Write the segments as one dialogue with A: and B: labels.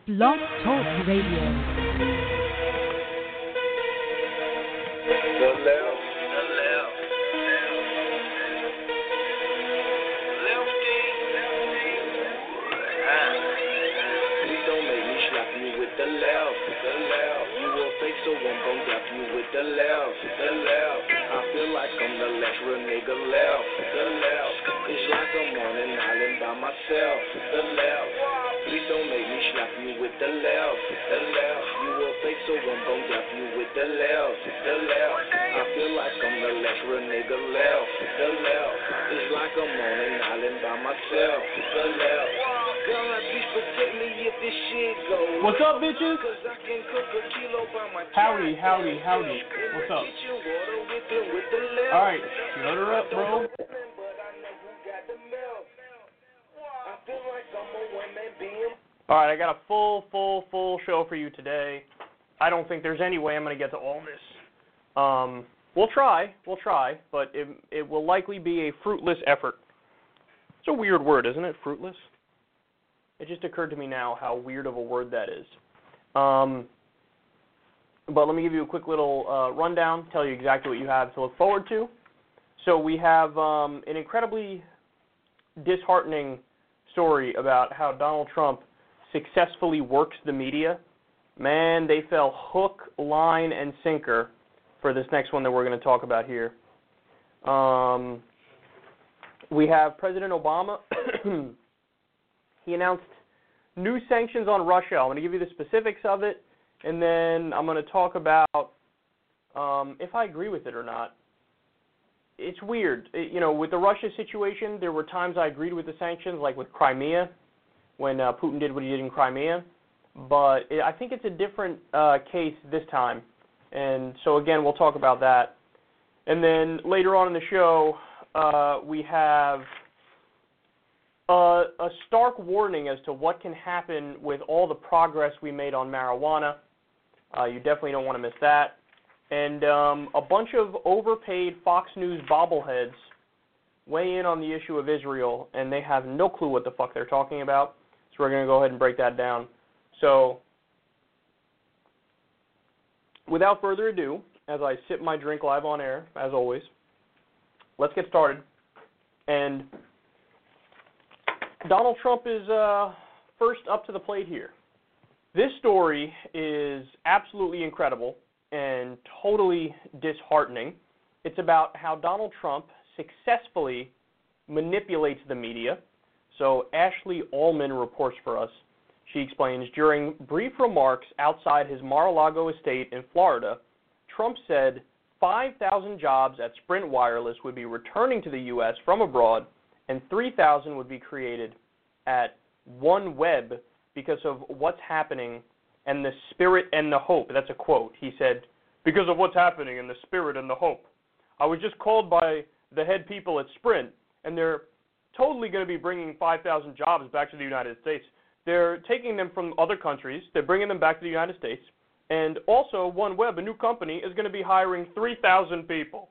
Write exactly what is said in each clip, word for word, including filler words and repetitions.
A: Blog Talk Radio.
B: The left, the left, lefty, lefty. Please don't make me slap you with the left, the left. You will fake, so I'm gon' slap you with the left, the left. I feel like I'm the last real nigga left, the left. It's like I'm on an island by myself, the left. Please don't make me slap you with the left, the left. You will fake, so I'm gon' slap you with the left, the left. I feel like I'm the last real nigga left, the left. It's like I'm on an island by myself, the left. God, please protect me if this shit goes.
C: What's up, bitches?
B: Cause I can cook a kilo by my
C: Howdy, howdy, howdy. What's up? Alright, shut her up, bro. Alright, I got a full, full, full show for you today. I don't think there's any way I'm going to get to all this. Um, we'll try, we'll try, but it, it will likely be a fruitless effort. It's a weird word, isn't it, fruitless? It just occurred to me now how weird of a word that is. Um, but let me give you a quick little uh, rundown, tell you exactly what you have to look forward to. So we have um, an incredibly disheartening story about how Donald Trump successfully works the media. Man, they fell hook, line, and sinker for this next one that we're going to talk about here. Um, we have President Obama. He announced new sanctions on Russia. I'm going to give you the specifics of it, and then I'm going to talk about um, if I agree with it or not. It's weird. It, you know, with the Russia situation, there were times I agreed with the sanctions, like with Crimea, when uh, Putin did what he did in Crimea. But it, I think it's a different uh, case this time. And so, again, we'll talk about that. And then later on in the show, uh, we have Uh, a stark warning as to what can happen with all the progress we made on marijuana. Uh, you definitely don't want to miss that. And um, a bunch of overpaid Fox News bobbleheads weigh in on the issue of Israel, and they have no clue what the fuck they're talking about. So we're going to go ahead and break that down. So without further ado, as I sip my drink live on air, as always, let's get started. And Donald Trump is uh, first up to the plate here. This story is absolutely incredible and totally disheartening. It's about how Donald Trump successfully manipulates the media. So Ashley Allman reports for us. She explains, during brief remarks outside his Mar-a-Lago estate in Florida, Trump said five thousand jobs at Sprint Wireless would be returning to the U S from abroad, and three thousand would be created at OneWeb because of what's happening and the spirit and the hope. That's a quote. He said, because of what's happening and the spirit and the hope. I was just called by the head people at Sprint, and they're totally going to be bringing five thousand jobs back to the United States. They're taking them from other countries. They're bringing them back to the United States. And also, OneWeb, a new company, is going to be hiring three thousand people.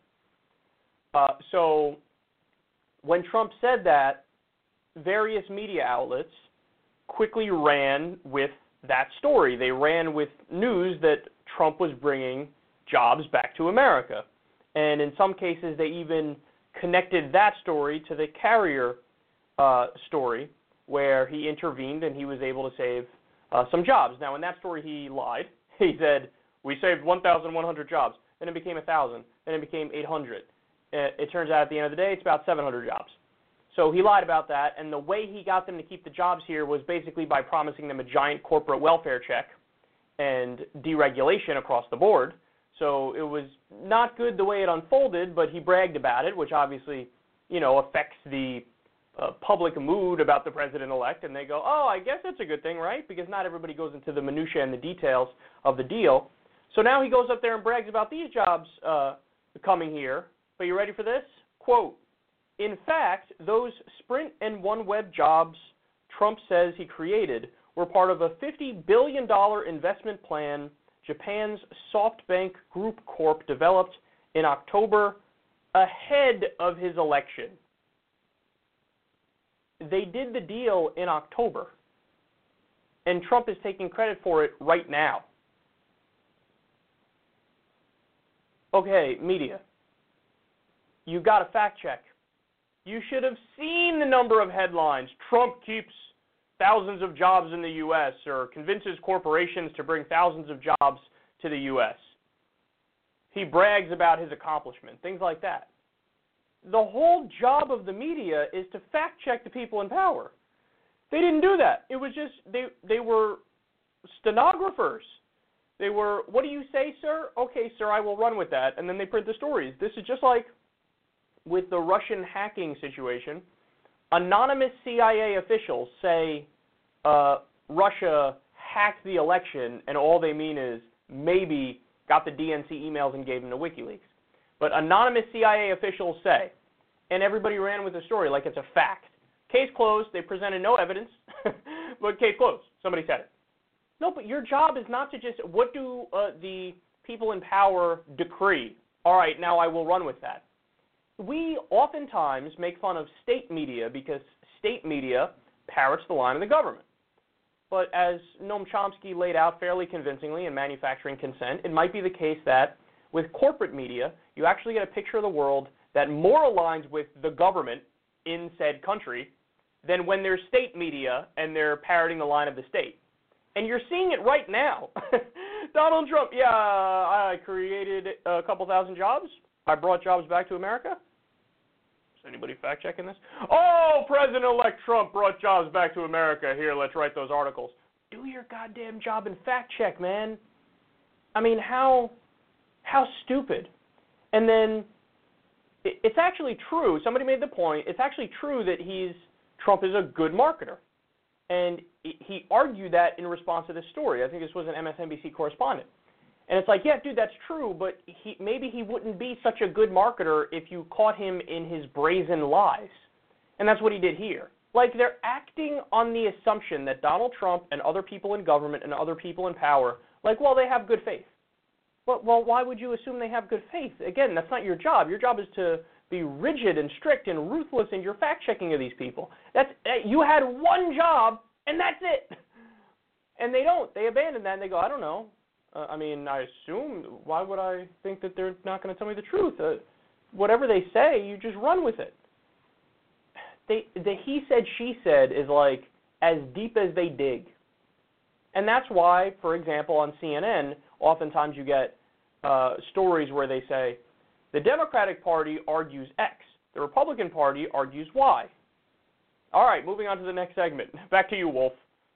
C: Uh, so when Trump said that, various media outlets quickly ran with that story. They ran with news that Trump was bringing jobs back to America. And in some cases, they even connected that story to the Carrier uh, story, where he intervened and he was able to save uh, some jobs. Now, in that story, he lied. He said, we saved one thousand one hundred jobs. Then it became one thousand. Then it became eight hundred. It turns out at the end of the day, it's about seven hundred jobs. So he lied about that, and the way he got them to keep the jobs here was basically by promising them a giant corporate welfare check and deregulation across the board. So it was not good the way it unfolded, but he bragged about it, which obviously, you know, affects the uh, public mood about the president-elect, and they go, oh, I guess that's a good thing, right? Because not everybody goes into the minutia and the details of the deal. So now he goes up there and brags about these jobs uh, coming here. But you ready for this? Quote, in fact, those Sprint and OneWeb jobs Trump says he created were part of a fifty billion dollars investment plan Japan's SoftBank Group Corp developed in October ahead of his election. They did the deal in October. and Trump is taking credit for it right now. Okay, media. You got to fact check. You should have seen the number of headlines. Trump keeps thousands of jobs in the U S or convinces corporations to bring thousands of jobs to the U S He brags about his accomplishment, things like that. The whole job of the media is to fact check the people in power. They didn't do that. It was just, they, they were stenographers. They were, what do you say, sir? Okay, sir, I will run with that. And then they print the stories. This is just like with the Russian hacking situation. Anonymous C I A officials say uh, Russia hacked the election, and all they mean is maybe got the D N C emails and gave them to WikiLeaks. But anonymous C I A officials say, and everybody ran with the story like it's a fact. Case closed. They presented no evidence, but case closed. Somebody said it. No, but your job is not to just, what do uh, the people in power decree? All right, now I will run with that. We oftentimes make fun of state media because state media parrots the line of the government. But as Noam Chomsky laid out fairly convincingly in Manufacturing Consent, it might be the case that with corporate media, you actually get a picture of the world that more aligns with the government in said country than when there's state media and they're parroting the line of the state. And you're seeing it right now. Donald Trump, yeah, I created a couple thousand jobs. I brought jobs back to America. Is anybody fact-checking this? Oh, President-elect Trump brought jobs back to America. Here, let's write those articles. Do your goddamn job and fact-check, man. I mean, how, how stupid. And then it, it's actually true. Somebody made the point. It's actually true that he's Trump is a good marketer. And he argued that in response to this story. I think this was an M S N B C correspondent. And it's like, yeah, dude, that's true, but he, maybe he wouldn't be such a good marketer if you caught him in his brazen lies. And that's what he did here. Like, they're acting on the assumption that Donald Trump and other people in government and other people in power, like, well, they have good faith. Well, well, why would you assume they have good faith? Again, that's not your job. Your job is to be rigid and strict and ruthless in your fact-checking of these people. That's you had one job, and that's it. And they don't. They abandon that, and they go, I don't know. Uh, I mean, I assume, why would I think that they're not going to tell me the truth? Uh, whatever they say, you just run with it. They, the he said, she said is like as deep as they dig. And that's why, for example, on C N N, oftentimes you get uh, stories where they say, the Democratic Party argues X, the Republican Party argues Y. All right, moving on to the next segment. Back to you, Wolf.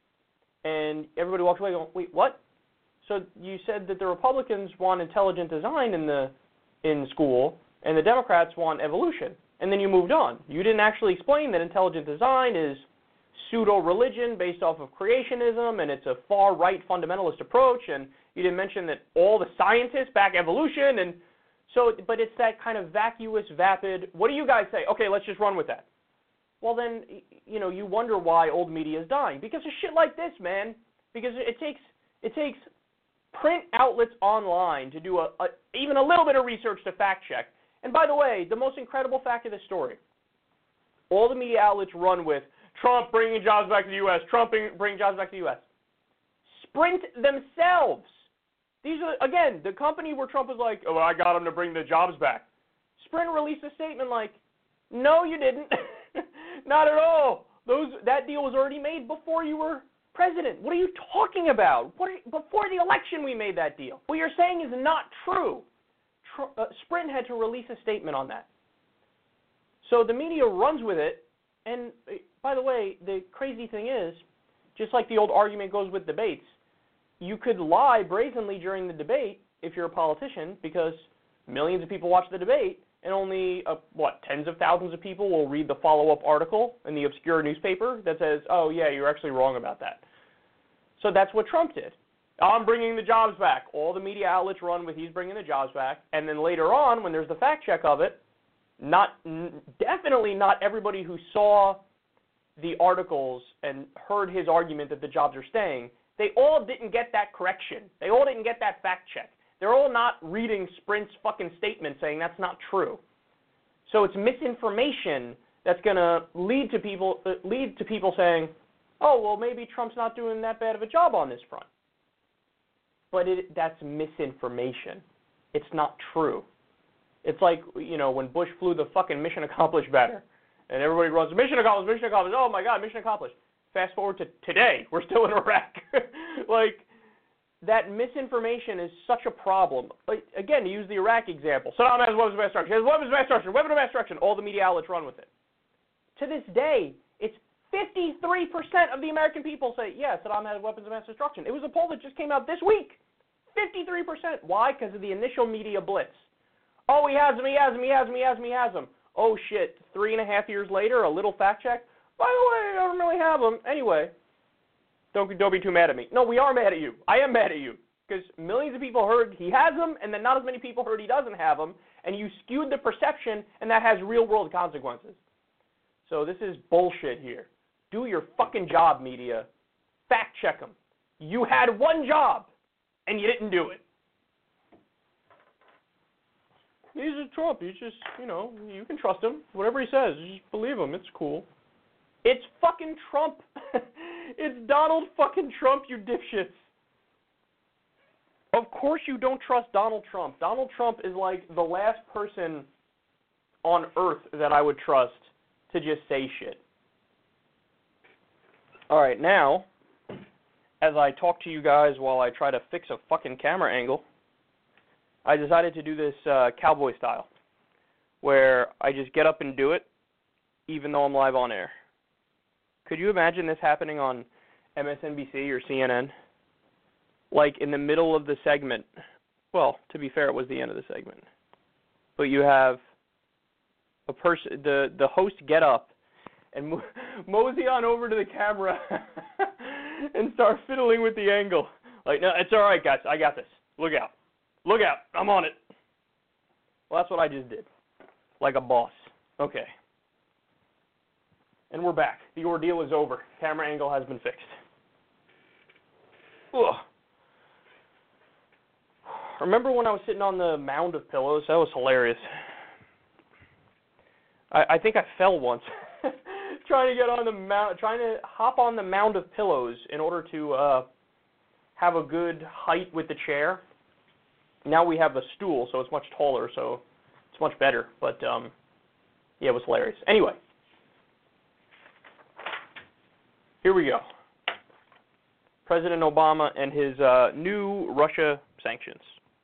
C: And everybody walks away going, wait, what? So you said that the Republicans want intelligent design in the in school, and the Democrats want evolution. And then you moved on. You didn't actually explain that intelligent design is pseudo-religion based off of creationism, and it's a far-right fundamentalist approach, and you didn't mention that all the scientists back evolution, and so, but it's that kind of vacuous, vapid, what do you guys say? Okay, let's just run with that. Well then, you know, you wonder why old media is dying. Because of shit like this, man. Because it takes, it takes print outlets online to do a, a even a little bit of research to fact check. And by the way, the most incredible fact of this story, all the media outlets run with Trump bringing jobs back to the U S, Trump bringing jobs back to the U S. Sprint themselves. These are, again, the company where Trump was like, oh, I got him to bring the jobs back. Sprint released a statement like, no, you didn't. Not at all. Those That deal was already made before you were president. What are you talking about? What are, before the election we made that deal. What you're saying is not true. Tr- uh, Sprint had to release a statement on that. So the media runs with it. And uh, by the way, the crazy thing is, just like the old argument goes with debates, you could lie brazenly during the debate if you're a politician because millions of people watch the debate and only, uh, what, tens of thousands of people will read the follow-up article in the obscure newspaper that says, oh, yeah, you're actually wrong about that. So that's what Trump did. I'm bringing the jobs back. All the media outlets run with he's bringing the jobs back. And then later on, when there's the fact check of it, not n- definitely not everybody who saw the articles and heard his argument that the jobs are staying, they all didn't get that correction. They all didn't get that fact check. They're all not reading Sprint's fucking statement saying that's not true. So it's misinformation that's going to lead to people uh, lead to people saying, oh, well, maybe Trump's not doing that bad of a job on this front. But it, that's misinformation. It's not true. It's like, you know, when Bush flew the fucking mission accomplished banner, and everybody runs, mission accomplished, mission accomplished, oh my God, mission accomplished. Fast forward to today, we're still in Iraq. Like, that misinformation is such a problem. Like, again, to use the Iraq example, Saddam has weapons of mass destruction, he has weapons of mass destruction, weapon of mass destruction, all the media outlets run with it. To this day, it's fifty-three percent of the American people say, yeah, Saddam has weapons of mass destruction. It was a poll that just came out this week. fifty-three percent. Why? Because of the initial media blitz. Oh, he has them, he has them, he has them, he has them, he has them. Oh, shit. Three and a half years later, a little fact check. By the way, I don't really have them. Anyway, don't, don't be too mad at me. No, we are mad at you. I am mad at you. Because millions of people heard he has them, and then not as many people heard he doesn't have them, and you skewed the perception, and that has real-world consequences. So this is bullshit here. Do your fucking job, media. Fact check them. You had one job, and you didn't do it. He's a Trump. He's just, you know, you can trust him. Whatever he says, you just believe him. It's cool. It's fucking Trump. It's Donald fucking Trump, you dipshits. Of course you don't trust Donald Trump. Donald Trump is like the last person on earth that I would trust to just say shit. All right, now, as I talk to you guys while I try to fix a fucking camera angle, I decided to do this uh, cowboy style, where I just get up and do it, even though I'm live on air. Could you imagine this happening on M S N B C or C N N? Like in the middle of the segment. Well, to be fair, it was the end of the segment. But you have a person, the, the host get up and mo- mosey on over to the camera and start fiddling with the angle. Like, no, it's all right, guys. I got this. Look out. Look out. I'm on it. Well, that's what I just did. Like a boss. Okay. And we're back. The ordeal is over. Camera angle has been fixed. Ugh. Remember when I was sitting on the mound of pillows? That was hilarious. I, I think I fell once trying to get on the mount, trying to hop on the mound of pillows in order to uh, have a good height with the chair. Now we have a stool, so it's much taller, so it's much better. But um, yeah, it was hilarious. Anyway, here we go. President Obama and his uh, new Russia sanctions.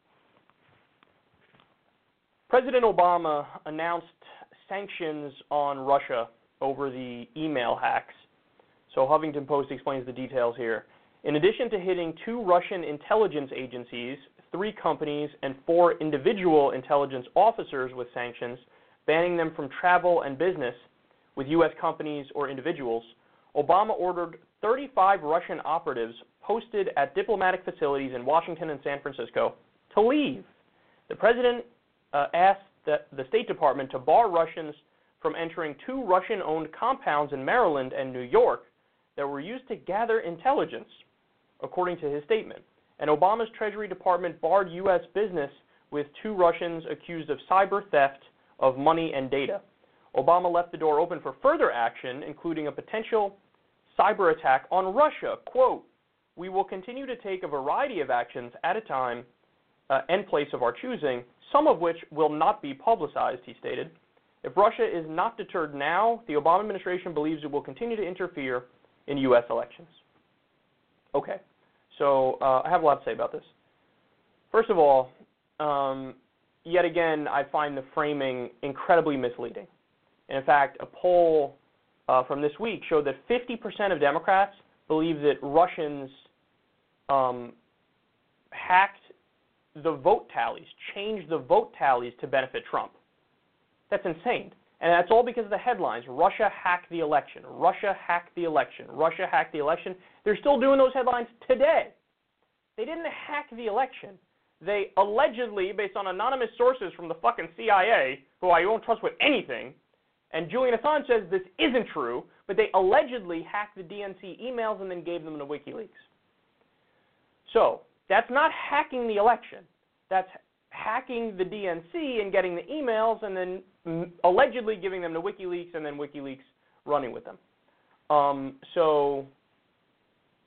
C: President Obama announced sanctions on Russia over the email hacks. So Huffington Post explains the details here. In addition to hitting two Russian intelligence agencies, three companies, and four individual intelligence officers with sanctions, banning them from travel and business with U S companies or individuals, Obama ordered thirty-five Russian operatives posted at diplomatic facilities in Washington and San Francisco to leave. The president uh, asked the, the State Department to bar Russians from entering two Russian-owned compounds in Maryland and New York that were used to gather intelligence, according to his statement. And Obama's Treasury Department barred U S business with two Russians accused of cyber theft of money and data. Obama left the door open for further action, including a potential cyber attack on Russia. Quote, "We will continue to take a variety of actions at a time uh, and place of our choosing, some of which will not be publicized," he stated. If Russia is not deterred now, the Obama administration believes it will continue to interfere in U S elections. Okay, so uh, I have a lot to say about this. First of all, um, yet again, I find the framing incredibly misleading. And in fact, a poll uh, from this week showed that fifty percent of Democrats believe that Russians um, hacked the vote tallies, changed the vote tallies to benefit Trump. That's insane. And that's all because of the headlines. Russia hacked the election. Russia hacked the election. Russia hacked the election. They're still doing those headlines today. They didn't hack the election. They allegedly, based on anonymous sources from the fucking C I A, who I won't trust with anything, and Julian Assange says this isn't true, but they allegedly hacked the D N C emails and then gave them to WikiLeaks. So, that's not hacking the election. That's hacking the D N C and getting the emails and then m- allegedly giving them to WikiLeaks and then WikiLeaks running with them. Um, so,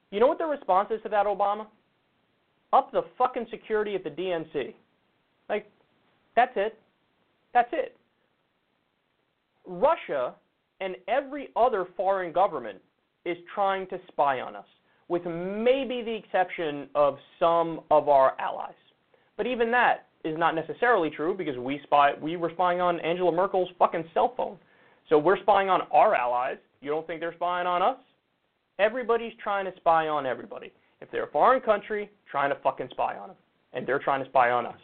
C: You know what the response is to that, Obama? Up the fucking security at the D N C. Like, that's it. That's it. Russia and every other foreign government is trying to spy on us, with maybe the exception of some of our allies. But even that is not necessarily true, because we spy we were spying on Angela Merkel's fucking cell phone. So we're spying on our allies. You don't think they're spying on us? Everybody's trying to spy on everybody. If they're a foreign country, trying to fucking spy on them. And they're trying to spy on us.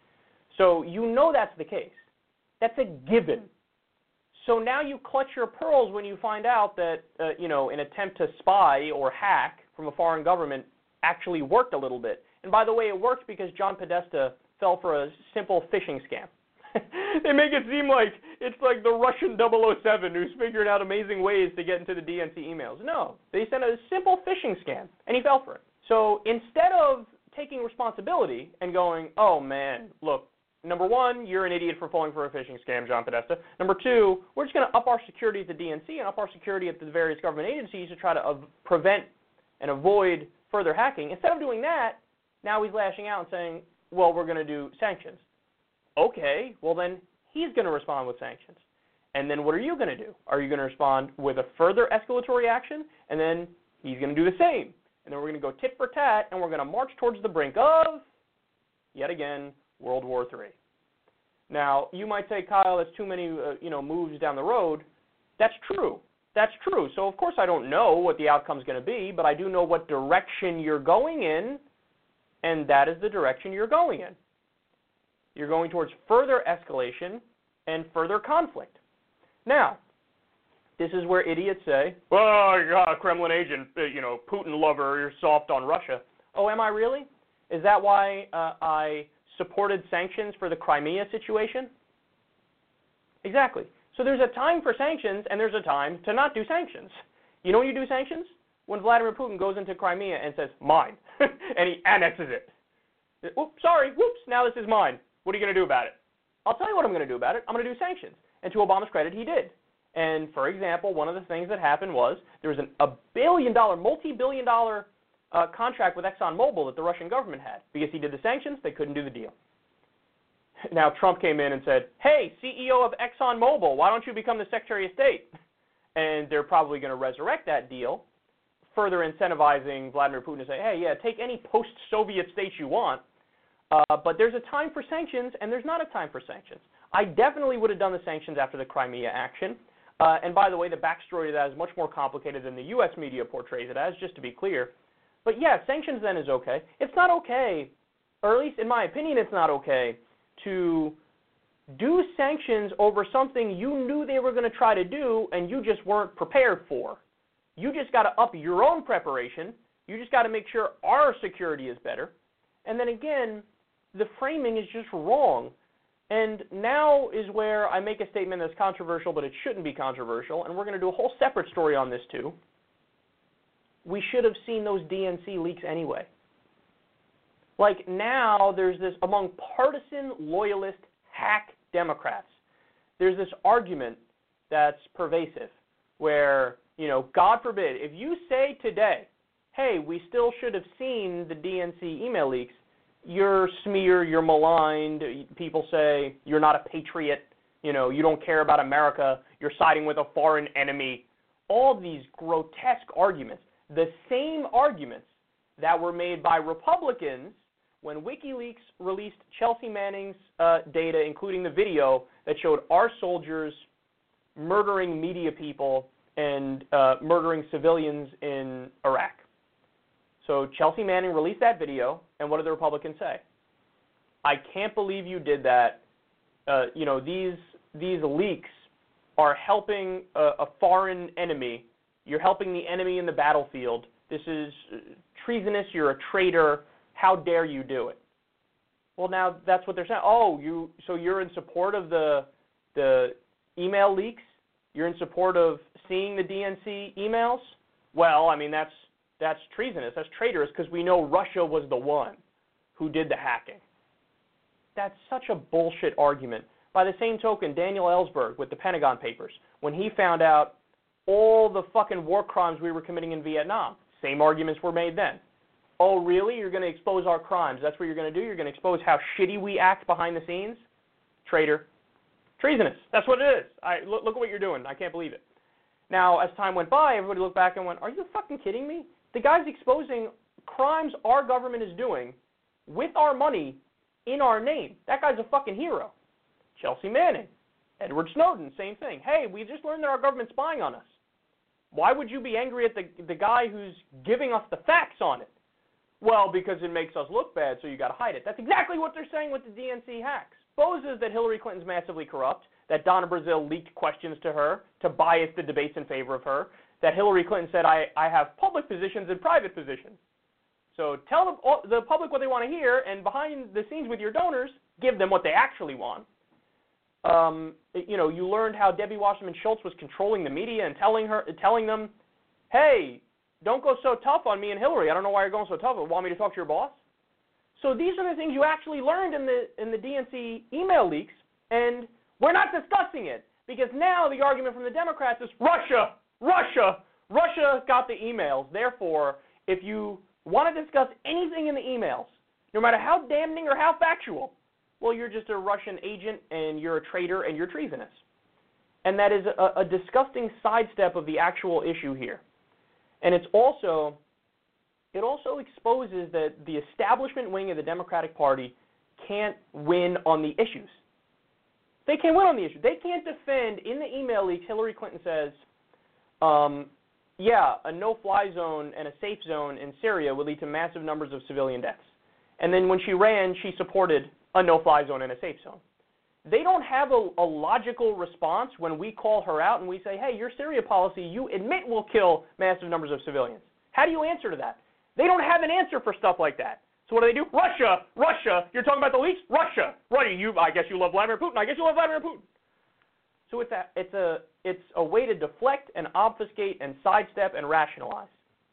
C: So you know that's the case. That's a given. So now you clutch your pearls when you find out that, uh, you know, an attempt to spy or hack from a foreign government actually worked a little bit. And by the way, it worked because John Podesta fell for a simple phishing scam. They make it seem like it's like the Russian double oh seven who's figuring out amazing ways to get into the D N C emails. No, they sent a simple phishing scam, and he fell for it. So instead of taking responsibility and going, oh man, look, number one, you're an idiot for falling for a phishing scam, John Podesta. Number two, we're just going to up our security at the D N C and up our security at the various government agencies to try to av- prevent and avoid further hacking. Instead of doing that, now he's lashing out and saying, well, we're going to do sanctions. Okay, well then he's going to respond with sanctions. And then what are you going to do? Are you going to respond with a further escalatory action? And then he's going to do the same. And then we're going to go tit for tat, and we're going to march towards the brink of, yet again, World War Three. Now, you might say, Kyle, that's too many uh, you know, moves down the road. That's true. That's true. So, of course, I don't know what the outcome's going to be, but I do know what direction you're going in, and that is the direction you're going in. You're going towards further escalation and further conflict. Now, this is where idiots say, oh, you're a Kremlin agent, you know, Putin lover, you're soft on Russia. Oh, am I really? Is that why uh, I supported sanctions for the Crimea situation? Exactly. So there's a time for sanctions, and there's a time to not do sanctions. You know when you do sanctions? When Vladimir Putin goes into Crimea and says, mine, and he annexes it. Oops, sorry, whoops, now this is mine. What are you going to do about it? I'll tell you what I'm going to do about it. I'm going to do sanctions. And to Obama's credit, he did. And, for example, one of the things that happened was there was an, a billion-dollar, multi-billion dollar uh, contract with ExxonMobil that the Russian government had. Because he did the sanctions, they couldn't do the deal. Now, Trump came in and said, hey, C E O of ExxonMobil, why don't you become the Secretary of State? And they're probably going to resurrect that deal, further incentivizing Vladimir Putin to say, hey, yeah, take any post-Soviet states you want, uh, but there's a time for sanctions, and there's not a time for sanctions. I definitely would have done the sanctions after the Crimea action. Uh, and by the way, the backstory to that is much more complicated than the U S media portrays it as, just to be clear. But yeah, sanctions then is okay. It's not okay, or at least in my opinion, it's not okay to do sanctions over something you knew they were going to try to do and you just weren't prepared for. You just got to up your own preparation. You just got to make sure our security is better. And then again, the framing is just wrong. And now is where I make a statement that's controversial, but it shouldn't be controversial, and we're going to do a whole separate story on this too. We should have seen those D N C leaks anyway. Like now there's this, among partisan, loyalist, hack Democrats, there's this argument that's pervasive where, you know, God forbid, if you say today, hey, we still should have seen the D N C email leaks, you're smeared, you're maligned, people say you're not a patriot, you know, you don't care about America, you're siding with a foreign enemy. All these grotesque arguments, the same arguments that were made by Republicans when WikiLeaks released Chelsea Manning's uh, data, including the video that showed our soldiers murdering media people and uh, murdering civilians in Iraq. So Chelsea Manning released that video, and what did the Republicans say? I can't believe you did that. Uh, you know, these these leaks are helping a, a foreign enemy. You're helping the enemy in the battlefield. This is treasonous. You're a traitor. How dare you do it? Well, now that's what they're saying. Oh, you so you're in support of the the email leaks? You're in support of seeing the D N C emails? Well, I mean, that's That's treasonous, that's traitorous, because we know Russia was the one who did the hacking. That's such a bullshit argument. By the same token, Daniel Ellsberg with the Pentagon Papers, when he found out all the fucking war crimes we were committing in Vietnam, Same arguments were made then. Oh, really? You're going to expose our crimes? That's what you're going to do? You're going to expose how shitty we act behind the scenes? Traitor. Treasonous. That's what it is. I, look, look at what you're doing. I can't believe it. Now, as time went by, everybody looked back and went, are you fucking kidding me? The guy's exposing crimes our government is doing with our money in our name. That guy's a fucking hero. Chelsea Manning. Edward Snowden, same thing. Hey, we just learned that our government's spying on us. Why would you be angry at the, the guy who's giving us the facts on it? Well, because it makes us look bad, so you got to hide it. That's exactly what they're saying with the D N C hacks. Exposes that Hillary Clinton's massively corrupt, that Donna Brazile leaked questions to her to bias the debates in favor of her, that Hillary Clinton said, I, I have public positions and private positions. So tell the, the public what they want to hear, and behind the scenes with your donors, give them what they actually want. Um, you know, you learned how Debbie Wasserman Schultz was controlling the media and telling her, telling them, hey, don't go so tough on me and Hillary. I don't know why you're going so tough. Want me to talk to your boss? So these are the things you actually learned in the in the D N C email leaks, and we're not discussing it because now the argument from the Democrats is Russia, Russia, Russia got the emails. Therefore, if you want to discuss anything in the emails, no matter how damning or how factual, well, you're just a Russian agent and you're a traitor and you're treasonous. And that is a, a disgusting sidestep of the actual issue here. And it's also, it also exposes that the establishment wing of the Democratic Party can't win on the issues. They can't win on the issue. They can't defend, in the email leaks, Hillary Clinton says, um, yeah, a no-fly zone and a safe zone in Syria would lead to massive numbers of civilian deaths. And then when she ran, she supported a no-fly zone and a safe zone. They don't have a, a logical response when we call her out and we say, hey, your Syria policy, you admit will kill massive numbers of civilians. How do you answer to that? They don't have an answer for stuff like that. So what do they do? Russia, Russia. You're talking about the leaks? Russia. Russia. You, I guess you love Vladimir Putin. I guess you love Vladimir Putin. So it's a, it's a, it's a way to deflect and obfuscate and sidestep and rationalize.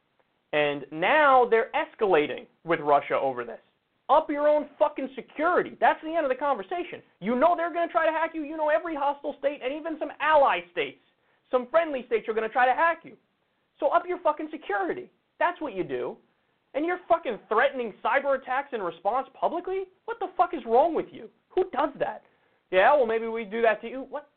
C: And now they're escalating with Russia over this. Up your own fucking security. That's the end of the conversation. You know they're going to try to hack you. You know every hostile state and even some ally states, some friendly states are going to try to hack you. So up your fucking security. That's what you do. And you're fucking threatening cyber attacks in response publicly? What the fuck is wrong with you? Who does that? Yeah, well, maybe we do that to you. What?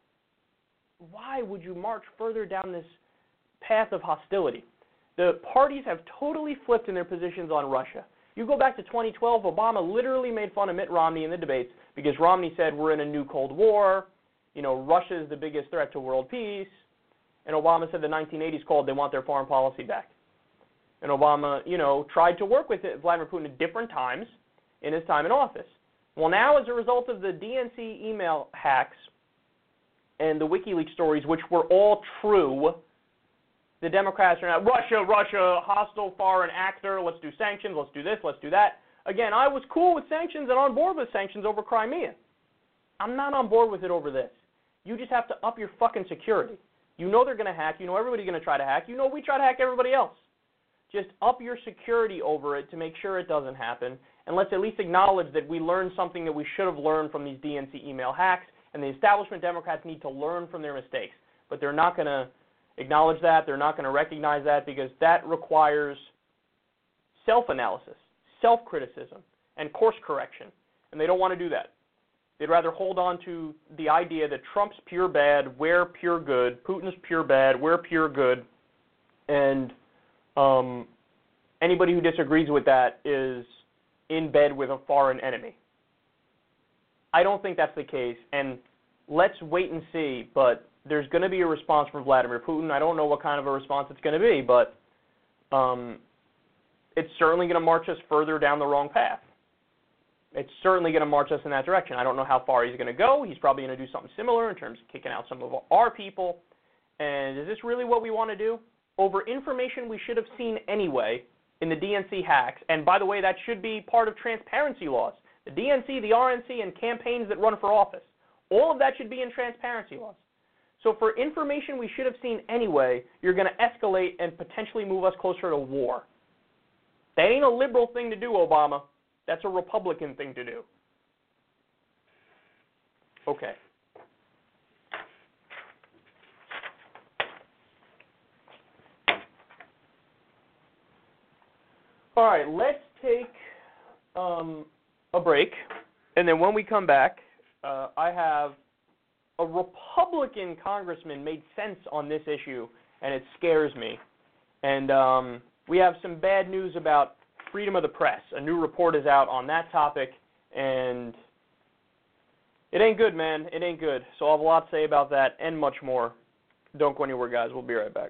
C: Why would you march further down this path of hostility? The parties have totally flipped in their positions on Russia. You go back to twenty twelve, Obama literally made fun of Mitt Romney in the debates because Romney said we're in a new Cold War, you know, Russia is the biggest threat to world peace, and Obama said the nineteen eighties called, they want their foreign policy back. And Obama, you know, tried to work with Vladimir Putin at different times in his time in office. Well, now as a result of the D N C email hacks and the WikiLeaks stories, which were all true, the Democrats are now, Russia, Russia, hostile foreign actor, let's do sanctions, let's do this, let's do that. Again, I was cool with sanctions and on board with sanctions over Crimea. I'm not on board with it over this. You just have to up your fucking security. You know they're going to hack. You know everybody's going to try to hack. You know we try to hack everybody else. Just up your security over it to make sure it doesn't happen, and let's at least acknowledge that we learned something that we should have learned from these D N C email hacks, and the establishment Democrats need to learn from their mistakes. But they're not going to acknowledge that. They're not going to recognize that because that requires self-analysis, self-criticism, and course correction, and they don't want to do that. They'd rather hold on to the idea that Trump's pure bad, we're pure good, Putin's pure bad, we're pure good, and um, anybody who disagrees with that is in bed with a foreign enemy. I don't think that's the case, and let's wait and see, but there's going to be a response from Vladimir Putin. I don't know what kind of a response it's going to be, but um, it's certainly going to march us further down the wrong path. It's certainly going to march us in that direction. I don't know how far he's going to go. He's probably going to do something similar in terms of kicking out some of our people. And is this really what we want to do? Over information we should have seen anyway in the D N C hacks, and by the way, that should be part of transparency laws. The D N C, the R N C, and campaigns that run for office. All of that should be in transparency laws. So for information we should have seen anyway, you're going to escalate and potentially move us closer to war. That ain't a liberal thing to do, Obama. That's a Republican thing to do. Okay. All right, let's take um, a break, and then when we come back, uh, I have a Republican congressman made sense on this issue, and it scares me. And um, we have some bad news about freedom of the press. A new report is out on that topic, and it ain't good, man. It ain't good. So I'll have a lot to say about that and much more. Don't go anywhere, guys. We'll be right back.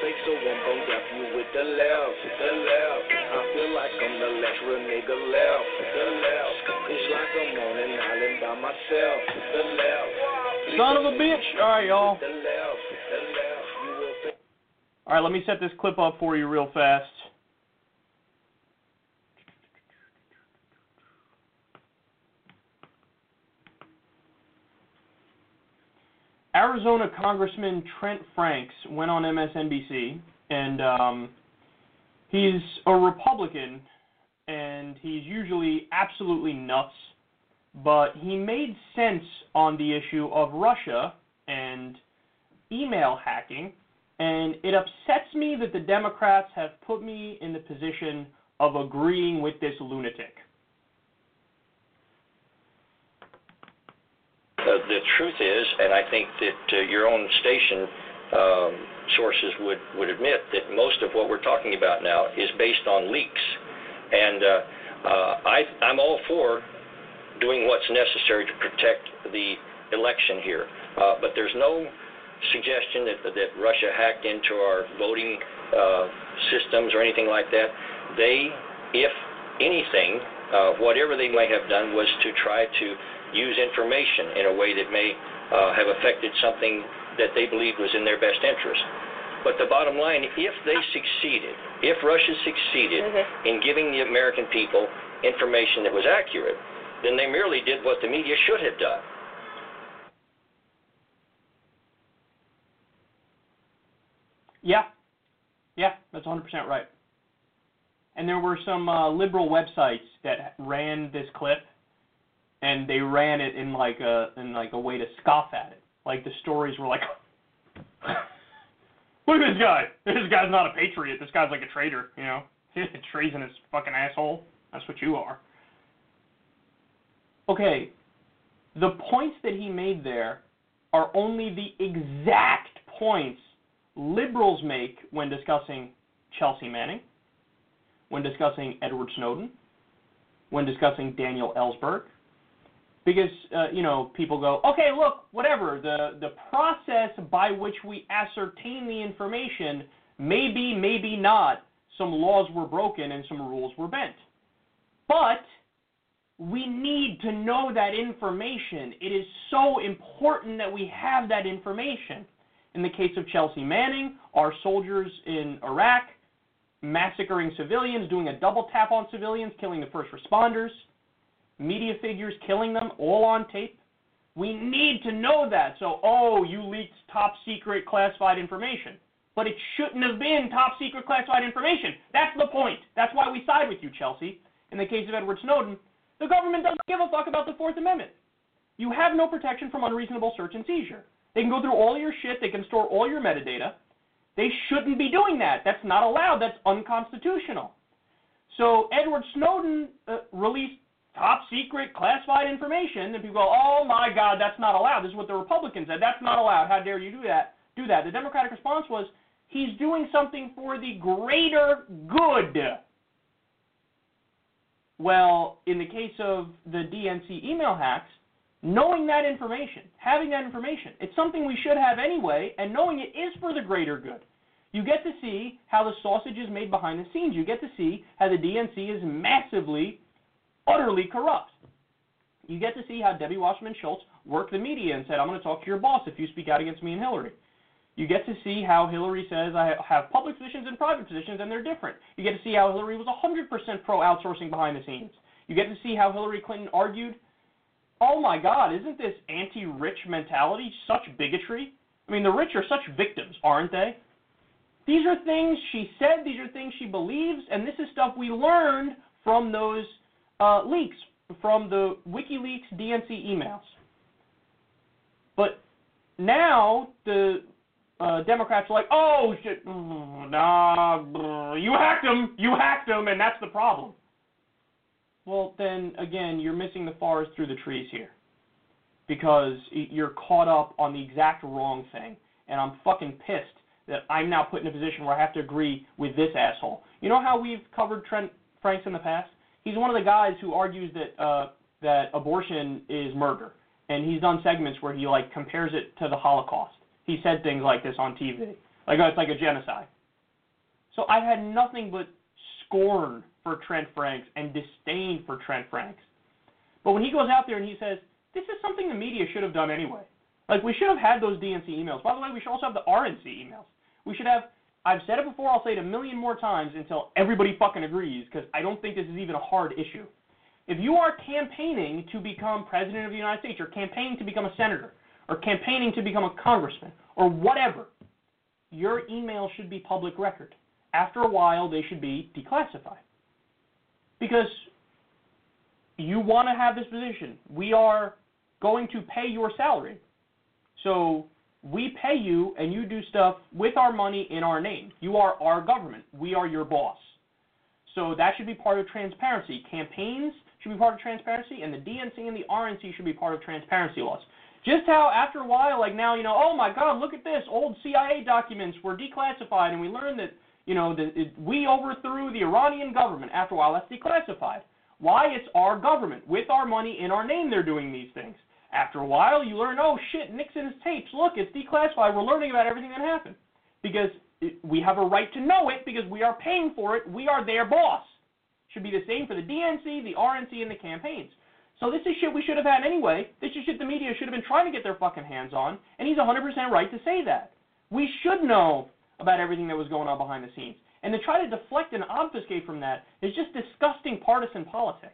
B: fake, so I'm gon' dap you with the left, the left. I feel like I'm the last real nigga left, the left. It's like I'm on an island by myself, the left.
C: Son of a bitch. All right, y'all.
B: The left, the left. You will fake.
C: All right, let me set this clip up for you real fast. Arizona Congressman Trent Franks went on M S N B C, and um, he's a Republican, and he's usually absolutely nuts, but he made sense on the issue of Russia and email hacking, and it upsets me that the Democrats have put me in the position of agreeing with this lunatic.
A: Uh, the truth is, and I think that uh, your own station um, sources would, would admit that most of what we're talking about now is based on leaks. And uh, uh, I, I'm all for doing what's necessary to protect the election here. Uh, but there's no suggestion that, that Russia hacked into our voting uh, systems or anything like that. They, if anything, uh, whatever they might have done was to try to use information in a way that may uh, have affected something that they believed was in their best interest. But the bottom line, if they succeeded, if Russia succeeded mm-hmm. in giving the American people information that was accurate, then they merely did what the media should have done.
C: Yeah, yeah, that's one hundred percent right. And there were some uh, liberal websites that ran this clip, and they ran it in like a in like a way to scoff at it. Like the stories were like, look at this guy. This guy's not a patriot. This guy's like a traitor. You know, treason his fucking asshole. That's what you are. Okay, the points that he made there are only the exact points liberals make when discussing Chelsea Manning, when discussing Edward Snowden, when discussing Daniel Ellsberg. Because, uh, you know, people go, okay, look, whatever, the, the process by which we ascertain the information, maybe, maybe not, some laws were broken and some rules were bent. But we need to know that information. It is so important that we have that information. In the case of Chelsea Manning, our soldiers in Iraq, massacring civilians, doing a double tap on civilians, killing the first responders, media figures killing them, all on tape. We need to know that. So, oh, you leaked top secret classified information. But it shouldn't have been top secret classified information. That's the point. That's why we side with you, Chelsea. In the case of Edward Snowden, the government doesn't give a fuck about the Fourth Amendment. You have no protection from unreasonable search and seizure. They can go through all your shit. They can store all your metadata. They shouldn't be doing that. That's not allowed. That's unconstitutional. So Edward Snowden uh, released top secret classified information, and people go, oh my God, that's not allowed. This is what the Republicans said. That's not allowed. How dare you do that? Do that. The Democratic response was, he's doing something for the greater good. Well, in the case of the D N C email hacks, knowing that information, having that information, it's something we should have anyway, and knowing it is for the greater good. You get to see how the sausage is made behind the scenes. You get to see how the D N C is massively, utterly corrupt. You get to see how Debbie Wasserman Schultz worked the media and said, I'm going to talk to your boss if you speak out against me and Hillary. You get to see how Hillary says, I have public positions and private positions, and they're different. You get to see how Hillary was one hundred percent pro-outsourcing behind the scenes. You get to see how Hillary Clinton argued, oh my God, isn't this anti-rich mentality such bigotry? I mean, the rich are such victims, aren't they? These are things she said, these are things she believes, and this is stuff we learned from those uh, leaks, from the WikiLeaks D N C emails. But now the uh, Democrats are like, oh, shit, nah, you hacked them, you hacked them, and that's the problem. Well, then, again, you're missing the forest through the trees here because you're caught up on the exact wrong thing, and I'm fucking pissed that I'm now put in a position where I have to agree with this asshole. You know how we've covered Trent Franks in the past? He's one of the guys who argues that uh, that abortion is murder, and he's done segments where he, like, compares it to the Holocaust. He said things like this on T V, like, oh, it's like a genocide. So I've had nothing but scorn for Trent Franks and disdain for Trent Franks. But when he goes out there and he says, this is something the media should have done anyway. Like, we should have had those D N C emails. By the way, we should also have the R N C emails. We should have, I've said it before, I'll say it a million more times until everybody fucking agrees, because I don't think this is even a hard issue. If you are campaigning to become president of the United States, or campaigning to become a senator, or campaigning to become a congressman, or whatever, your email should be public record. After a while, they should be declassified. Because you want to have this position. We are going to pay your salary. So we pay you, and you do stuff with our money in our name. You are our government. We are your boss. So that should be part of transparency. Campaigns should be part of transparency, and the D N C and the R N C should be part of transparency laws. Just how after a while, like now, you know, oh my God, look at this, old C I A documents were declassified, and we learned that, you know, that it, we overthrew the Iranian government. After a while, that's declassified. Why? It's our government. With our money in our name, they're doing these things. After a while, you learn, oh, shit, Nixon's tapes. Look, it's declassified. We're learning about everything that happened. Because it, we have a right to know it because we are paying for it. We are their boss. Should be the same for the D N C, the R N C, and the campaigns. So this is shit we should have had anyway. This is shit the media should have been trying to get their fucking hands on, and he's one hundred percent right to say that. We should know about everything that was going on behind the scenes. And to try to deflect and obfuscate from that is just disgusting partisan politics.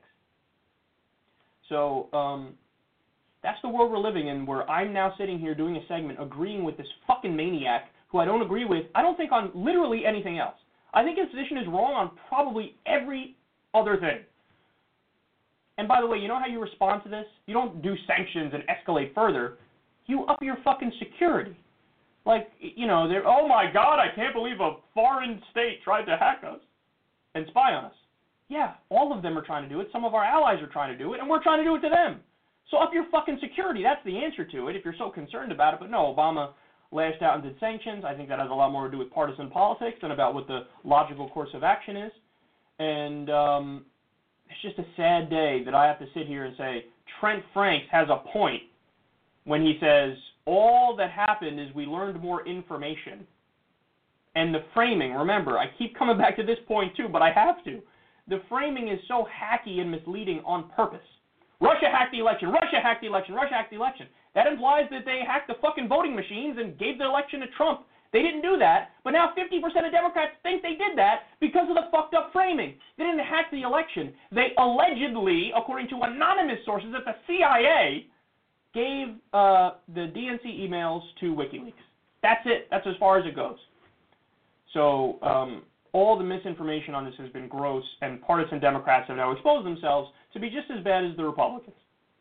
C: So, um... that's the world we're living in, where I'm now sitting here doing a segment agreeing with this fucking maniac who I don't agree with, I don't think on literally anything else. I think his position is wrong on probably every other thing. And by the way, you know how you respond to this? You don't do sanctions and escalate further. You up your fucking security. Like, you know, they're, oh my God, I can't believe a foreign state tried to hack us and spy on us. Yeah, all of them are trying to do it. Some of our allies are trying to do it, and we're trying to do it to them. So up your fucking security. That's the answer to it if you're so concerned about it. But no, Obama lashed out and did sanctions. I think that has a lot more to do with partisan politics than about what the logical course of action is. And um, it's just a sad day that I have to sit here and say Trent Franks has a point when he says all that happened is we learned more information. And the framing, remember, I keep coming back to this point too, but I have to. The framing is so hacky and misleading on purpose. Russia hacked the election, Russia hacked the election, Russia hacked the election. That implies that they hacked the fucking voting machines and gave the election to Trump. They didn't do that, but now fifty percent of Democrats think they did that because of the fucked up framing. They didn't hack the election. They allegedly, according to anonymous sources at the C I A, gave uh, the D N C emails to WikiLeaks. That's it. That's as far as it goes. So um, all the misinformation on this has been gross, and partisan Democrats have now exposed themselves to be just as bad as the Republicans.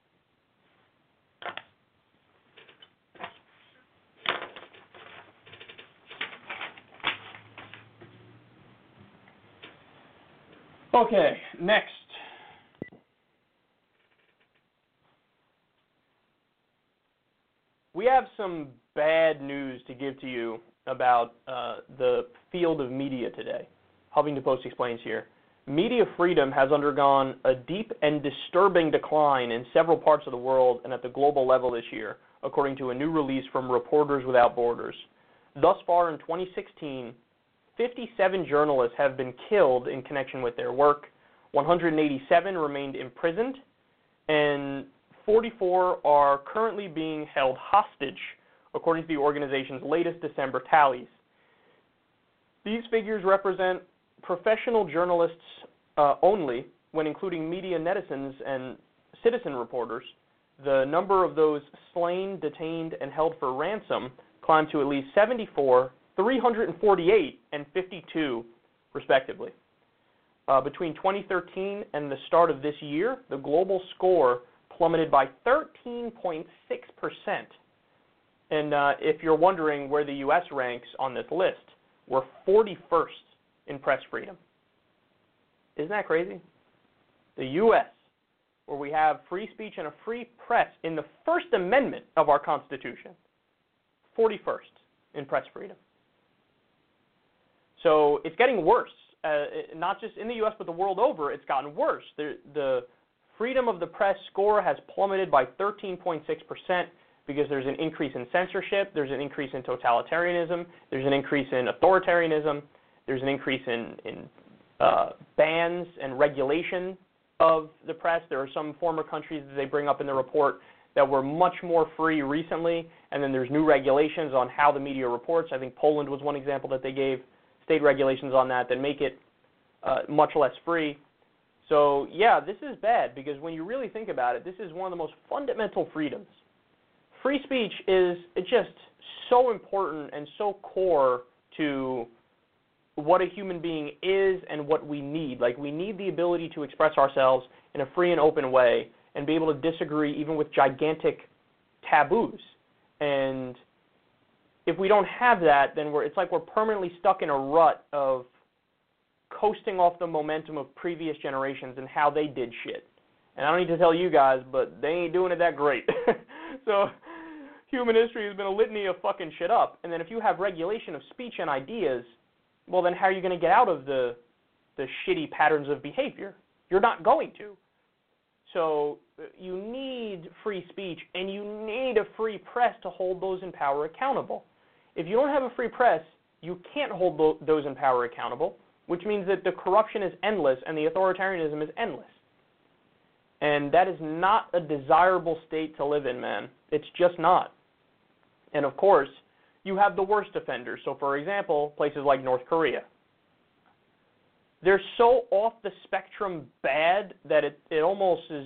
C: Okay, next. We have some bad news to give to you about uh, the field of media today. Huffington Post explains here. Media freedom has undergone a deep and disturbing decline in several parts of the world and at the global level this year, according to a new release from Reporters Without Borders. Thus far in twenty sixteen, fifty-seven journalists have been killed in connection with their work, one hundred eighty-seven remained imprisoned, and forty-four are currently being held hostage, according to the organization's latest December tallies. These figures represent professional journalists uh, only, when including media netizens and citizen reporters. The number of those slain, detained, and held for ransom climbed to at least seventy-four, three hundred forty-eight, and fifty-two, respectively. Uh, between twenty thirteen and the start of this year, the global score plummeted by thirteen point six percent. And uh, if you're wondering where the U S ranks on this list, we're forty-first in press freedom. Isn't that crazy? The U S, where we have free speech and a free press in the First Amendment of our Constitution, forty-first in press freedom. So it's getting worse. Uh, not just in the U S, but the world over, it's gotten worse. The, the freedom of the press score has plummeted by thirteen point six percent because there's an increase in censorship, there's an increase in totalitarianism, there's an increase in authoritarianism, There's an increase in, in uh, bans and regulation of the press. There are some former countries that they bring up in the report that were much more free recently, and then there's new regulations on how the media reports. I think Poland was one example that they gave, state regulations on that that make it uh, much less free. So, yeah, this is bad because when you really think about it, this is one of the most fundamental freedoms. Free speech is just so important and so core to what a human being is and what we need. Like, we need the ability to express ourselves in a free and open way and be able to disagree even with gigantic taboos. And if we don't have that, then we're, it's like we're permanently stuck in a rut of coasting off the momentum of previous generations and how they did shit. And I don't need to tell you guys, but they ain't doing it that great. So human history has been a litany of fucking shit up. And then if you have regulation of speech and ideas, well, then how are you going to get out of the the shitty patterns of behavior? You're not going to. So you need free speech, and you need a free press to hold those in power accountable. If you don't have a free press, you can't hold those in power accountable, which means that the corruption is endless and the authoritarianism is endless. And that is not a desirable state to live in, man. It's just not. And, of course, you have the worst offenders. So, for example, places like North Korea. They're so off the spectrum bad that it, it almost is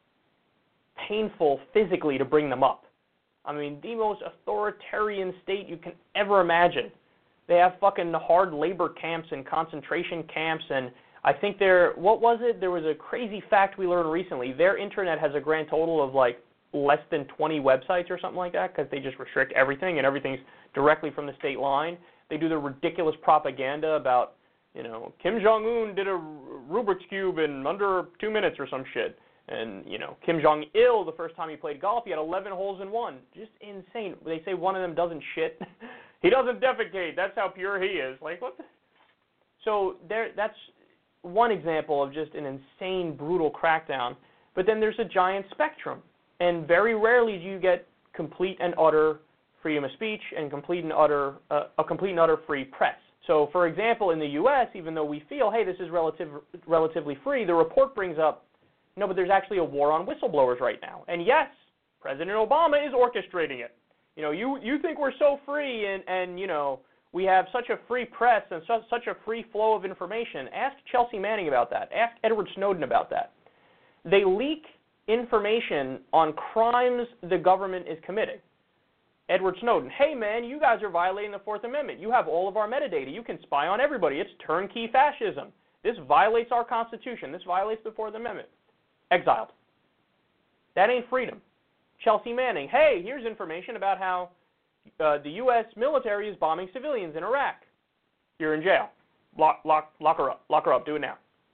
C: painful physically to bring them up. I mean, the most authoritarian state you can ever imagine. They have fucking hard labor camps and concentration camps, and I think they're, what was it? There was a crazy fact we learned recently. Their internet has a grand total of like less than twenty websites or something like that because they just restrict everything, and everything's directly from the state line. They do the ridiculous propaganda about, you know, Kim Jong-un did a Rubik's Cube in under two minutes or some shit. And, you know, Kim Jong-il, the first time he played golf, he had eleven holes in one. Just insane. They say one of them doesn't shit. He doesn't defecate. That's how pure he is. Like, what the? So there, that's one example of just an insane, brutal crackdown. But then there's a giant spectrum. And very rarely do you get complete and utter freedom of speech and complete and utter, uh, a complete and utter free press. So, for example, in the U S, even though we feel, hey, this is relative, relatively free, the report brings up, no, but there's actually a war on whistleblowers right now. And yes, President Obama is orchestrating it. You know, you, you think we're so free and, and, you know, we have such a free press and such, such a free flow of information. Ask Chelsea Manning about that. Ask Edward Snowden about that. They leak information on crimes the government is committing. Edward Snowden, hey, man, you guys are violating the Fourth Amendment. You have all of our metadata. You can spy on everybody. It's turnkey fascism. This violates our Constitution. This violates the Fourth Amendment. Exiled. That ain't freedom. Chelsea Manning, hey, here's information about how uh, the U S military is bombing civilians in Iraq. You're in jail. Lock, lock, lock her up. Lock her up. Do it now.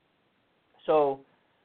C: So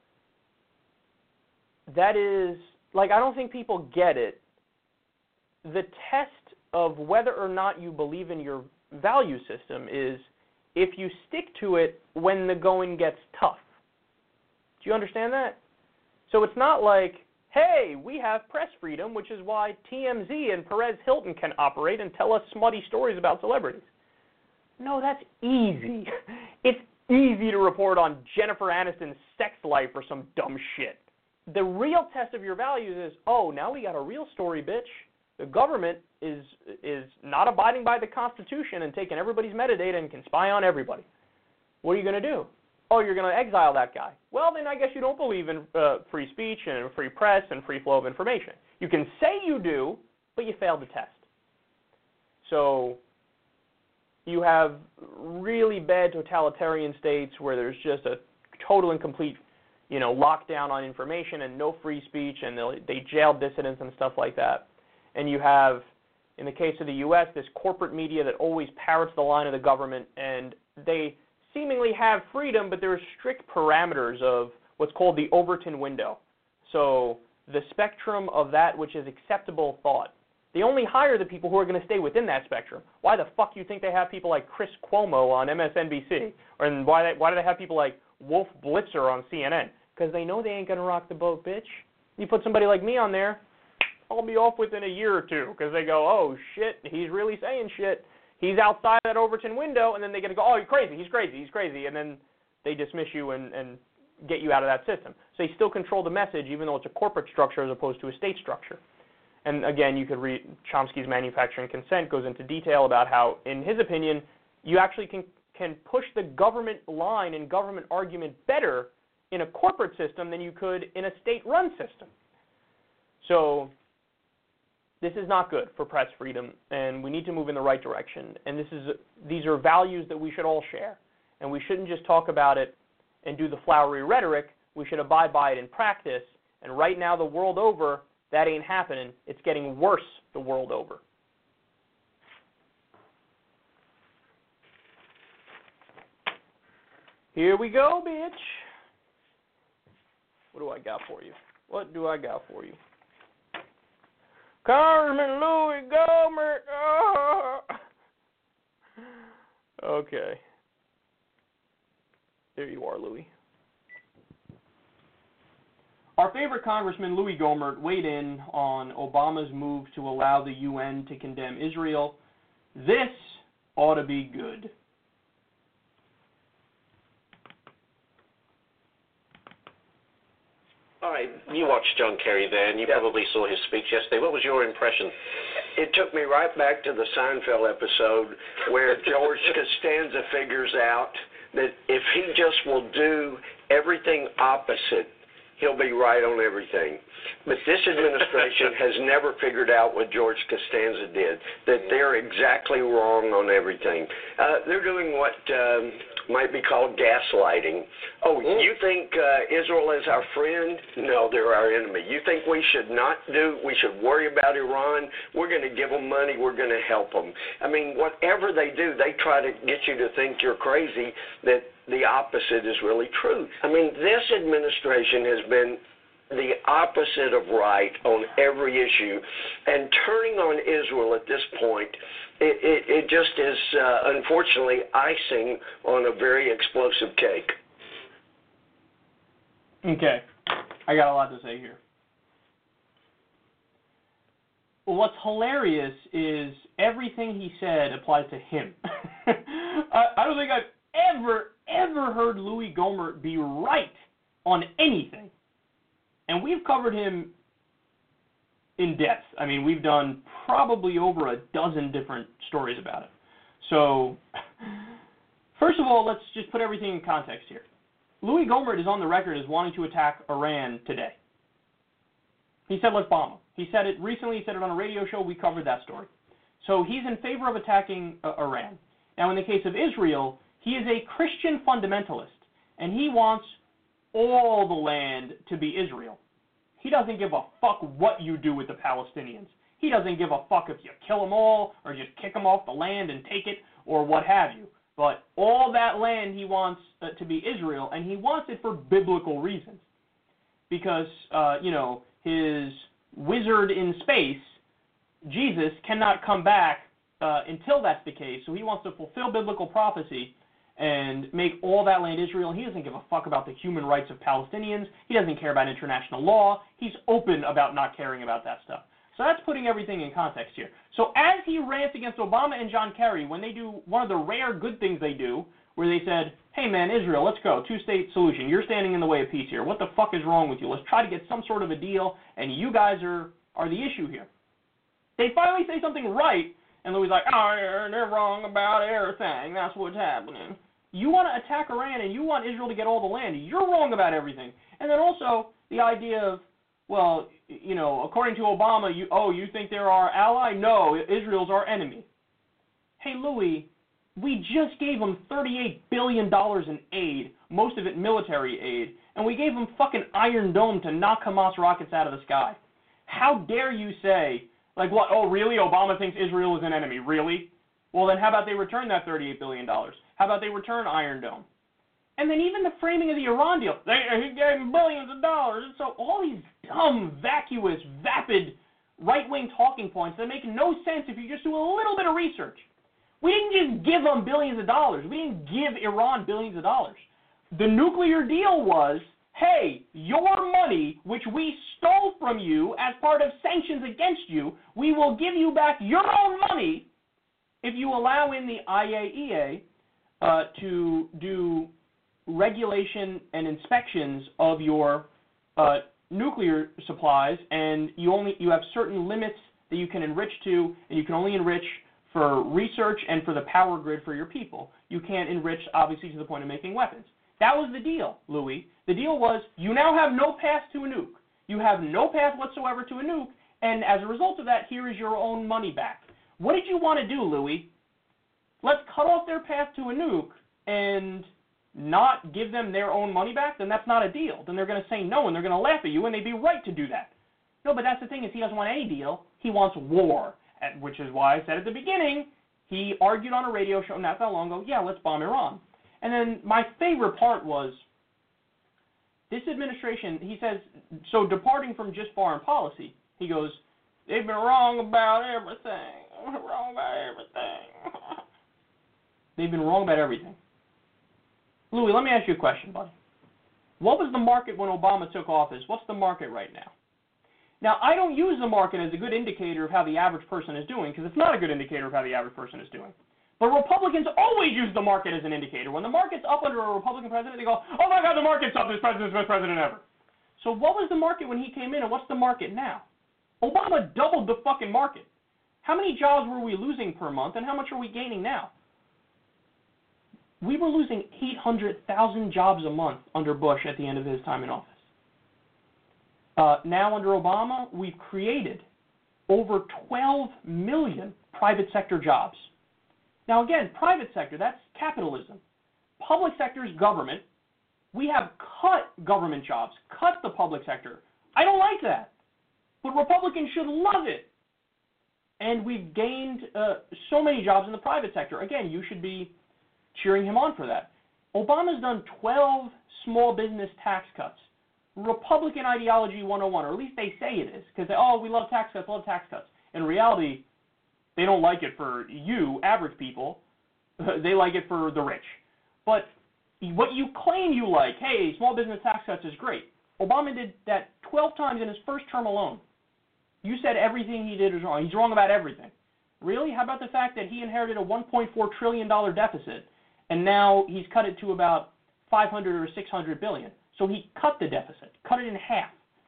C: that is, like, I don't think people get it. The test of whether or not you believe in your value system is if you stick to it when the going gets tough. Do you understand that? So it's not like, hey, we have press freedom, which is why T M Z and Perez Hilton can operate and tell us smutty stories about celebrities. No, that's easy. It's easy to report on Jennifer Aniston's sex life or some dumb shit. The real test of your values is, oh, now we got a real story, bitch. The government is is not abiding by the Constitution and taking everybody's metadata and can spy on everybody. What are you going to do? Oh, you're going to exile that guy. Well, then I guess you don't believe in uh, free speech and free press and free flow of information. You can say you do, but you failed the test. So you have really bad totalitarian states where there's just a total and complete, you know, lockdown on information and no free speech, and they jail dissidents and stuff like that. And you have, in the case of the U S, this corporate media that always parrots the line of the government, and they seemingly have freedom, but there are strict parameters of what's called the Overton window. So the spectrum of that which is acceptable thought. They only hire the people who are going to stay within that spectrum. Why the fuck do you think they have people like Chris Cuomo on M S N B C? Or and why, they, why do they have people like Wolf Blitzer on C N N? Because they know they ain't going to rock the boat, bitch. You put somebody like me on there, I'll be off within a year or two because they go, oh, shit, he's really saying shit. he's outside that Overton window, and then they get to go, oh, you're crazy, he's crazy, he's crazy, and then they dismiss you and, and get you out of that system. So they still control the message, even though it's a corporate structure as opposed to a state structure. And again, you could read Chomsky's Manufacturing Consent goes into detail about how, in his opinion, you actually can, can push the government line and government argument better in a corporate system than you could in a state-run system. So this is not good for press freedom, and we need to move in the right direction. And this is these are values that we should all share. And we shouldn't just talk about it and do the flowery rhetoric. We should abide by it in practice. And right now, the world over, that ain't happening. It's getting worse the world over. Here we go, bitch. What do I got for you? What do I got for you? Congressman Louis Gohmert. Oh. Okay. There you are, Louis. Our favorite Congressman, Louis Gohmert, weighed in on Obama's move to allow the U N to condemn Israel. This ought to be good.
D: All right, you watched John Kerry there, and you
B: yeah.
D: probably saw his speech yesterday. What was your impression?
B: It took me right back to the Seinfeld episode where George Costanza figures out that if he just will do everything opposite, he'll be right on everything. But this administration has never figured out what George Costanza did, that they're exactly wrong on everything. Uh, they're doing what um, might be called gaslighting. Oh, you think uh, Israel is our friend? No, they're our enemy. You think we should not do, we should worry about Iran? We're going to give them money. We're going to help them. I mean, whatever they do, they try to get you to think you're crazy, that the opposite is really true. I mean, this administration has been the opposite of right on every issue, and turning on Israel at this point, it, it, it just is, uh, unfortunately, icing on a very explosive cake.
C: Okay. I got a lot to say here. Well, what's hilarious is everything he said applies to him. I, I don't think I've ever, ever heard Louis Gohmert be right on anything. And we've covered him in depth. I mean, we've done probably over a dozen different stories about it. So, first of all, let's just put everything in context here. Louis Gohmert is on the record as wanting to attack Iran today. He said, let's bomb them. He said it recently. He said it on a radio show. We covered that story. So he's in favor of attacking uh, Iran. Now, in the case of Israel, he is a Christian fundamentalist, and he wants all the land to be Israel. He doesn't give a fuck what you do with the Palestinians. He doesn't give a fuck if you kill them all or just kick them off the land and take it or what have you. But all that land he wants uh, to be Israel, and he wants it for biblical reasons. Because, uh, you know, his wizard in space, Jesus, cannot come back uh, until that's the case. So he wants to fulfill biblical prophecy and make all that land Israel. He doesn't give a fuck about the human rights of Palestinians. He doesn't care about international law. He's open about not caring about that stuff. So that's putting everything in context here. So as he rants against Obama and John Kerry, when they do one of the rare good things they do, where they said, hey man, Israel, let's go, two-state solution. You're standing in the way of peace here. What the fuck is wrong with you? Let's try to get some sort of a deal, and you guys are, are the issue here. They finally say something right, and Louis is like, oh, they're wrong about everything. That's what's happening. You want to attack Iran, and you want Israel to get all the land. You're wrong about everything. And then also the idea of, well, you know, according to Obama, you oh, you think they're our ally? No, Israel's our enemy. Hey, Louis, we just gave them thirty-eight billion dollars in aid, most of it military aid, and we gave them fucking Iron Dome to knock Hamas rockets out of the sky. How dare you say, like, what, oh, really? Obama thinks Israel is an enemy. Really? Well, then how about they return that thirty-eight billion dollars? How about they return Iron Dome? And then even the framing of the Iran deal, they, he gave them billions of dollars. And so all these dumb, vacuous, vapid, right-wing talking points that make no sense if you just do a little bit of research. We didn't just give them billions of dollars. We didn't give Iran billions of dollars. The nuclear deal was, hey, your money, which we stole from you as part of sanctions against you, we will give you back your own money if you allow in the I A E A uh, to do regulation and inspections of your uh, nuclear supplies, and you only you have certain limits that you can enrich to, and you can only enrich for research and for the power grid for your people. You can't enrich, obviously, to the point of making weapons. That was the deal, Louis. The deal was you now have no path to a nuke. You have no path whatsoever to a nuke, and as a result of that, here is your own money back. What did you want to do, Louis? Let's cut off their path to a nuke and not give them their own money back? Then that's not a deal. Then they're going to say no, and they're going to laugh at you, and they'd be right to do that. No, but that's the thing is he doesn't want any deal. He wants war, which is why I said at the beginning, he argued on a radio show not that long ago, yeah, let's bomb Iran. And then my favorite part was this administration, he says, so departing from just foreign policy, he goes, they've been wrong about everything, wrong about everything. They've been wrong about everything. Louis, let me ask you a question, buddy. What was the market when Obama took office? What's the market right now? Now, I don't use the market as a good indicator of how the average person is doing, because it's not a good indicator of how the average person is doing. But Republicans always use the market as an indicator. When the market's up under a Republican president, they go, oh my God, the market's up, this president's the best president ever. So what was the market when he came in, and what's the market now? Obama doubled the fucking market. How many jobs were we losing per month, and how much are we gaining now? We were losing eight hundred thousand jobs a month under Bush at the end of his time in office. Uh, now under Obama, we've created over twelve million private sector jobs. Now again, private sector, that's capitalism. Public sector is government. We have cut government jobs, cut the public sector. I don't like that. But Republicans should love it. And we've gained uh, so many jobs in the private sector. Again, you should be cheering him on for that. Obama's done twelve small business tax cuts. Republican ideology one oh one, or at least they say it is, because they, oh, we love tax cuts, love tax cuts. In reality, they don't like it for you, average people. They like it for the rich. But what you claim you like, hey, small business tax cuts is great. Obama did that twelve times in his first term alone. You said everything he did was wrong. He's wrong about everything. Really? How about the fact that he inherited a one point four trillion dollars deficit, and now he's cut it to about five hundred or six hundred billion dollars? So he cut the deficit, cut it in half.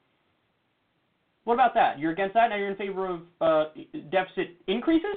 C: What about that? You're against that? Now you're in favor of uh, deficit increases?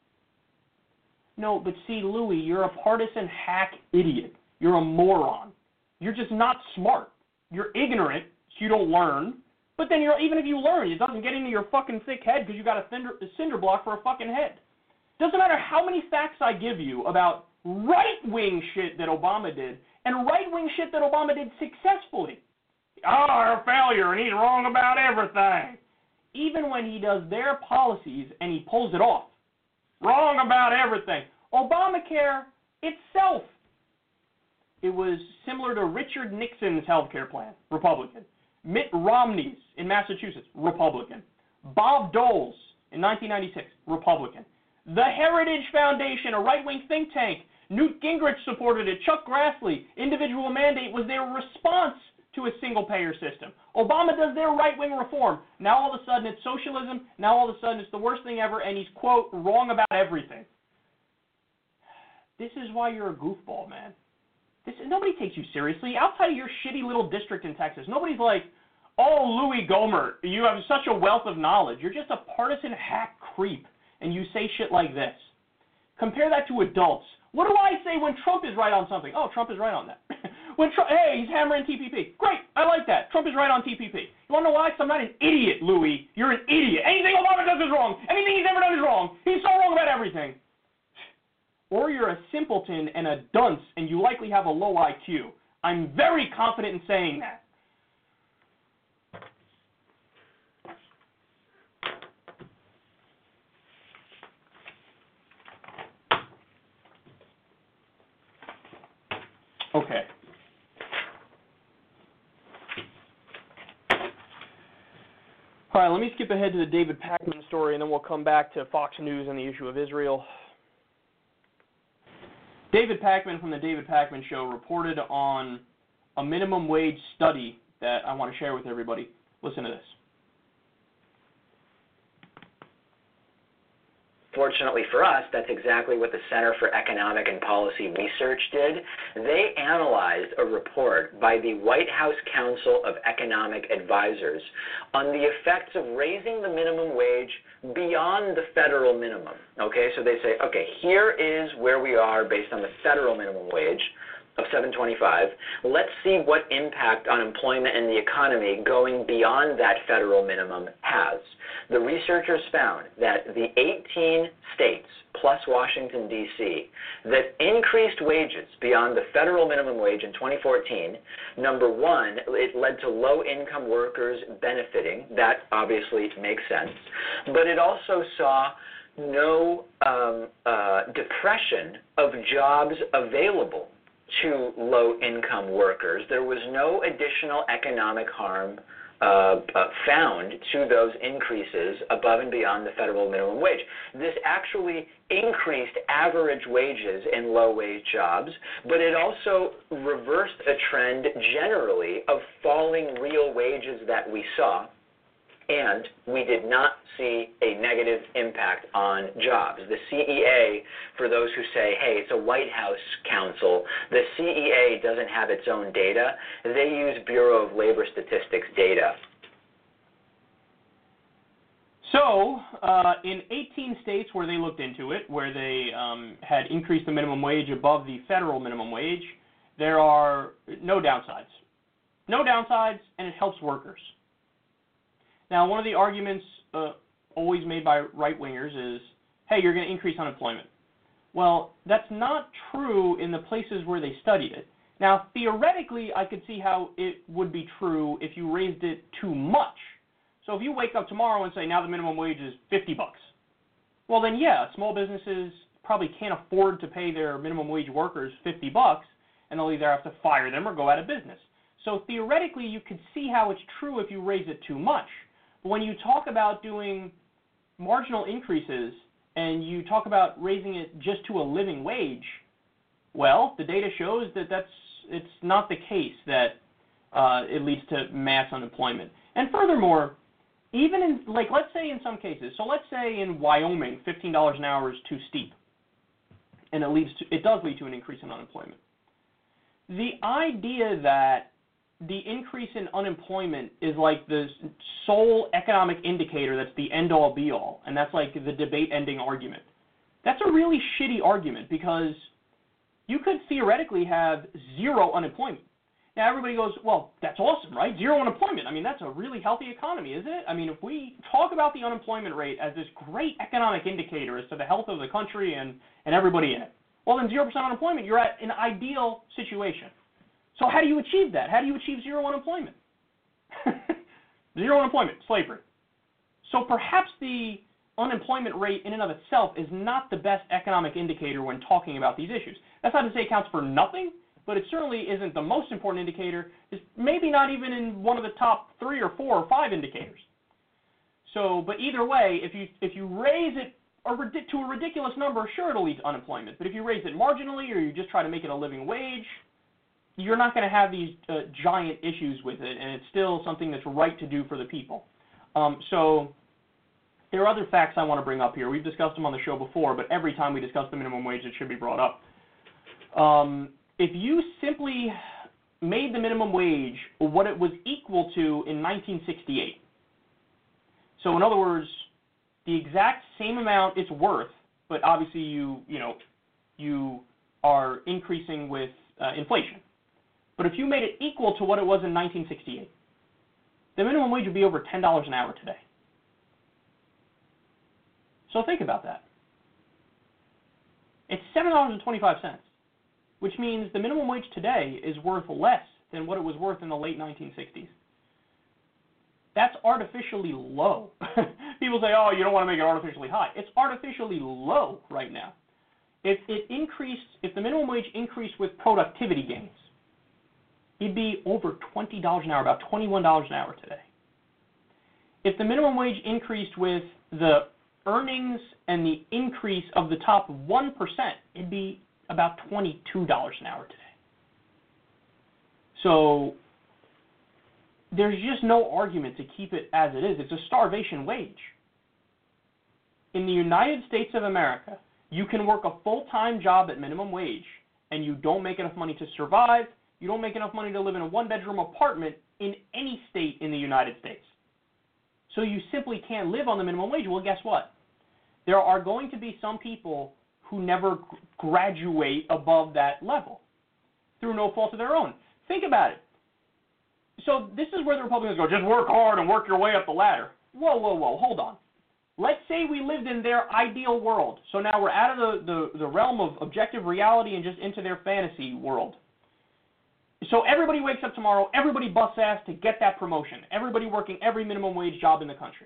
C: No, but see, Louis, you're a partisan hack idiot. You're a moron. You're just not smart. You're ignorant, so you don't learn. But then you're, even if you learn, it doesn't get into your fucking thick head because you got a cinder, a cinder block for a fucking head. Doesn't matter how many facts I give you about right-wing shit that Obama did and right-wing shit that Obama did successfully. Oh, a failure, and he's wrong about everything. Even when he does their policies and he pulls it off. Wrong about everything. Obamacare itself, it was similar to Richard Nixon's health care plan, Republican. Mitt Romney's in Massachusetts, Republican. Bob Dole's in nineteen ninety-six, Republican. The Heritage Foundation, a right-wing think tank, Newt Gingrich supported it. Chuck Grassley, individual mandate was their response to a single-payer system. Obama does their right-wing reform. Now all of a sudden it's socialism. Now all of a sudden it's the worst thing ever, and he's, quote, wrong about everything. This is why you're a goofball, man. This, nobody takes you seriously. Outside of your shitty little district in Texas, nobody's like, oh, Louis Gohmert, you have such a wealth of knowledge. You're just a partisan hack creep, and you say shit like this. Compare that to adults. What do I say when Trump is right on something? Oh, Trump is right on that. when Trump, hey, he's hammering T P P. Great, I like that. Trump is right on T P P. You want to know why? Because I'm not an idiot, Louis. You're an idiot. Anything Obama does is wrong. Anything he's ever done is wrong. He's so wrong about everything. Or you're a simpleton and a dunce, and you likely have a low I Q. I'm very confident in saying that. Okay. All right, let me skip ahead to the David Pakman story, and then we'll come back to Fox News and the issue of Israel. David Pakman from the David Pakman Show reported on a minimum wage study that I want to share with everybody. Listen to this.
E: Fortunately for us, that's exactly what the Center for Economic and Policy Research did. They analyzed a report by the White House Council of Economic Advisors on the effects of raising the minimum wage beyond the federal minimum. Okay, so they say, okay, here is where we are based on the federal minimum wage of seven twenty-five. Let's see what impact on employment and the economy going beyond that federal minimum has. The researchers found that the eighteen states plus Washington, D C that increased wages beyond the federal minimum wage in twenty fourteen, number one, it led to low-income workers benefiting. That obviously makes sense. But it also saw no um, uh, depression of jobs available to low-income workers. There was no additional economic harm uh, uh, found to those increases above and beyond the federal minimum wage. This actually increased average wages in low-wage jobs, but it also reversed a trend generally of falling real wages that we saw, and we did not see a negative impact on jobs. The C E A, for those who say, hey, it's a White House council, the C E A doesn't have its own data. They use Bureau of Labor Statistics data.
C: So, uh, in eighteen states where they looked into it, where they um, had increased the minimum wage above the federal minimum wage, there are no downsides. No downsides, and it helps workers. Now, one of the arguments uh, always made by right-wingers is, hey, you're going to increase unemployment. Well, that's not true in the places where they studied it. Now, theoretically, I could see how it would be true if you raised it too much. So if you wake up tomorrow and say, now the minimum wage is fifty bucks, well, then, yeah, small businesses probably can't afford to pay their minimum wage workers fifty bucks, and they'll either have to fire them or go out of business. So theoretically, you could see how it's true if you raise it too much. When you talk about doing marginal increases and you talk about raising it just to a living wage, well, the data shows that that's it's not the case that uh, it leads to mass unemployment. And furthermore, even in, like, let's say in some cases, so let's say in Wyoming, fifteen dollars an hour is too steep, and it leads to, it does lead to an increase in unemployment. The idea that the increase in unemployment is like the sole economic indicator that's the end-all, be-all, and that's like the debate-ending argument. That's a really shitty argument because you could theoretically have zero unemployment. Now, everybody goes, well, that's awesome, right? Zero unemployment. I mean, that's a really healthy economy, isn't it? I mean, if we talk about the unemployment rate as this great economic indicator as to the health of the country and, and everybody in it, well, then zero percent unemployment, you're at an ideal situation. So how do you achieve that? How do you achieve zero unemployment? Zero unemployment, slavery. So perhaps the unemployment rate in and of itself is not the best economic indicator when talking about these issues. That's not to say it counts for nothing, but it certainly isn't the most important indicator. It's maybe not even in one of the top three or four or five indicators. So, but either way, if you if you raise it to a ridiculous number, sure, it'll lead to unemployment. But if you raise it marginally or you just try to make it a living wage, you're not going to have these uh, giant issues with it, and it's still something that's right to do for the people. Um, so there are other facts I want to bring up here. We've discussed them on the show before, but every time we discuss the minimum wage, it should be brought up. Um, if you simply made the minimum wage what it was equal to in nineteen sixty-eight, so in other words, the exact same amount it's worth, but obviously you, you know, you are increasing with uh, inflation. But if you made it equal to what it was in nineteen sixty-eight, the minimum wage would be over ten dollars an hour today. So think about that. It's seven dollars and twenty-five cents, which means the minimum wage today is worth less than what it was worth in the late nineteen sixties. That's artificially low. People say, oh, you don't want to make it artificially high. It's artificially low right now. If it increased, if the minimum wage increased with productivity gains, it'd be over twenty dollars an hour, about twenty-one dollars an hour today. If the minimum wage increased with the earnings and the increase of the top one percent, it'd be about twenty-two dollars an hour today. So there's just no argument to keep it as it is. It's a starvation wage. in the United States of America, you can work a full-time job at minimum wage, and you don't make enough money to survive, you don't make enough money to live in a one-bedroom apartment in any state in the United States. So you simply can't live on the minimum wage. Well, guess what? There are going to be some people who never graduate above that level through no fault of their own. Think about it. So this is where the Republicans go, just work hard and work your way up the ladder. Whoa, whoa, whoa, hold on. Let's say we lived in their ideal world. So now we're out of the, the, the realm of objective reality and just into their fantasy world. So everybody wakes up tomorrow, everybody busts ass to get that promotion. Everybody working every minimum wage job in the country.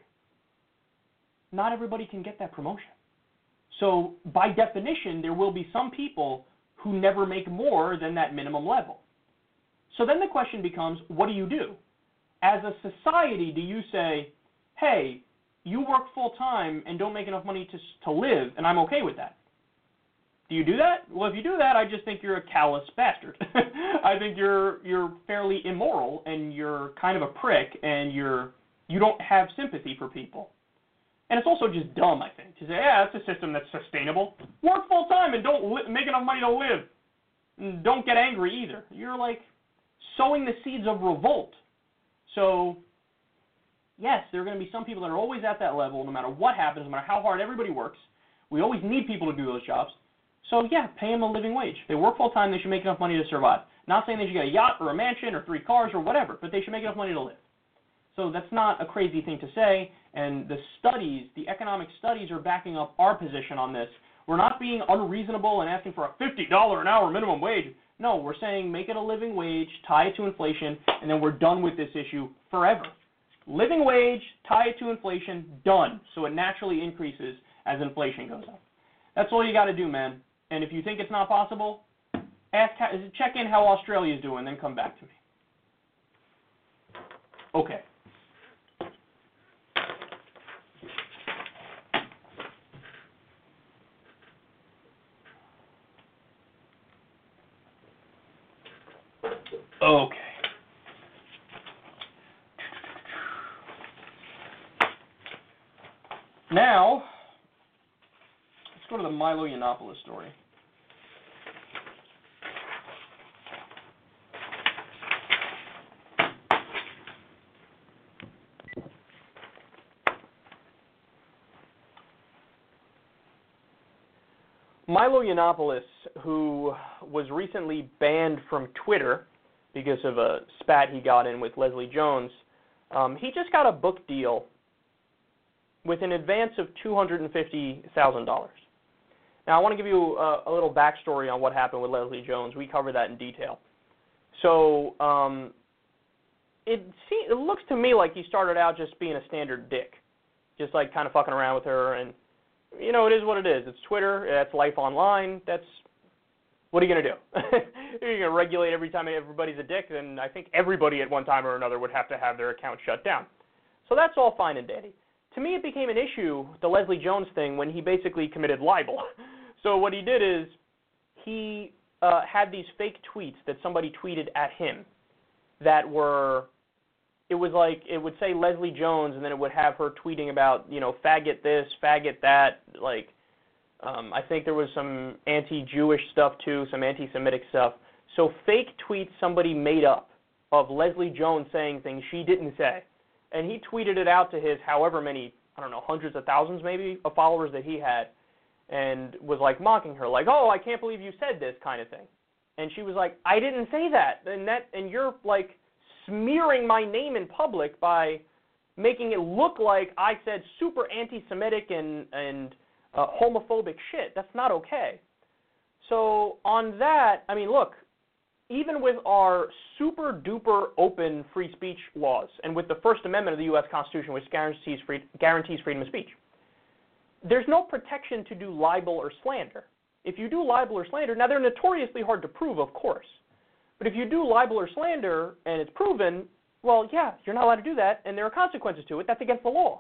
C: Not everybody can get that promotion. So by definition, there will be some people who never make more than that minimum level. So then the question becomes, what do you do? As a society, do you say, hey, you work full-time and don't make enough money to to live, and I'm okay with that? Do you do that? Well, if you do that, I just think you're a callous bastard. I think you're you're fairly immoral, and you're kind of a prick, and you're you don't have sympathy for people. And it's also just dumb, I think, to say, yeah, that's a system that's sustainable. Work full-time and don't li- make enough money to live. And don't get angry either. You're like sowing the seeds of revolt. So, yes, there are going to be some people that are always at that level, no matter what happens, no matter how hard everybody works. We always need people to do those jobs. So, yeah, pay them a living wage. If they work full-time, they should make enough money to survive. Not saying they should get a yacht or a mansion or three cars or whatever, but they should make enough money to live. So that's not a crazy thing to say, and the studies, the economic studies are backing up our position on this. We're not being unreasonable and asking for a fifty dollars an hour minimum wage. No, we're saying make it a living wage, tie it to inflation, and then we're done with this issue forever. Living wage, tie it to inflation, done. So it naturally increases as inflation goes up. That's all you got to do, man. And if you think it's not possible, ask, check in how Australia is doing, then come back to me. Okay. Okay. Now, let's go to the Milo Yiannopoulos story. Milo Yiannopoulos, who was recently banned from Twitter because of a spat he got in with Leslie Jones, um, he just got a book deal with an advance of two hundred fifty thousand dollars. Now, I want to give you a, a little backstory on what happened with Leslie Jones. We cover that in detail. So um, it, see, it looks to me like he started out just being a standard dick, just like kind of fucking around with her. And, you know, it is what it is. It's Twitter. That's life online. That's, what are you going to do? You're going to regulate every time everybody's a dick, then I think everybody at one time or another would have to have their account shut down. So that's all fine and dandy. To me, it became an issue, the Leslie Jones thing, when he basically committed libel. So what he did is he uh, had these fake tweets that somebody tweeted at him that were, it was like, it would say Leslie Jones, and then it would have her tweeting about, you know, faggot this, faggot that, like, um, I think there was some anti-Jewish stuff too, some anti-Semitic stuff. So fake tweets somebody made up of Leslie Jones saying things she didn't say. And he tweeted it out to his however many, I don't know, hundreds of thousands maybe of followers that he had, and was like mocking her, like, oh, I can't believe you said this kind of thing. And she was like, I didn't say that. And that, and you're like smearing my name in public by making it look like I said super anti-Semitic and, and uh, homophobic shit. That's not okay. So on that, I mean, look, even with our super-duper open free speech laws and with the First Amendment of the U S Constitution, which guarantees, free, guarantees freedom of speech, there's no protection to do libel or slander. If you do libel or slander, now they're notoriously hard to prove, of course, but if you do libel or slander and it's proven, well, yeah, you're not allowed to do that, and there are consequences to it. That's against the law.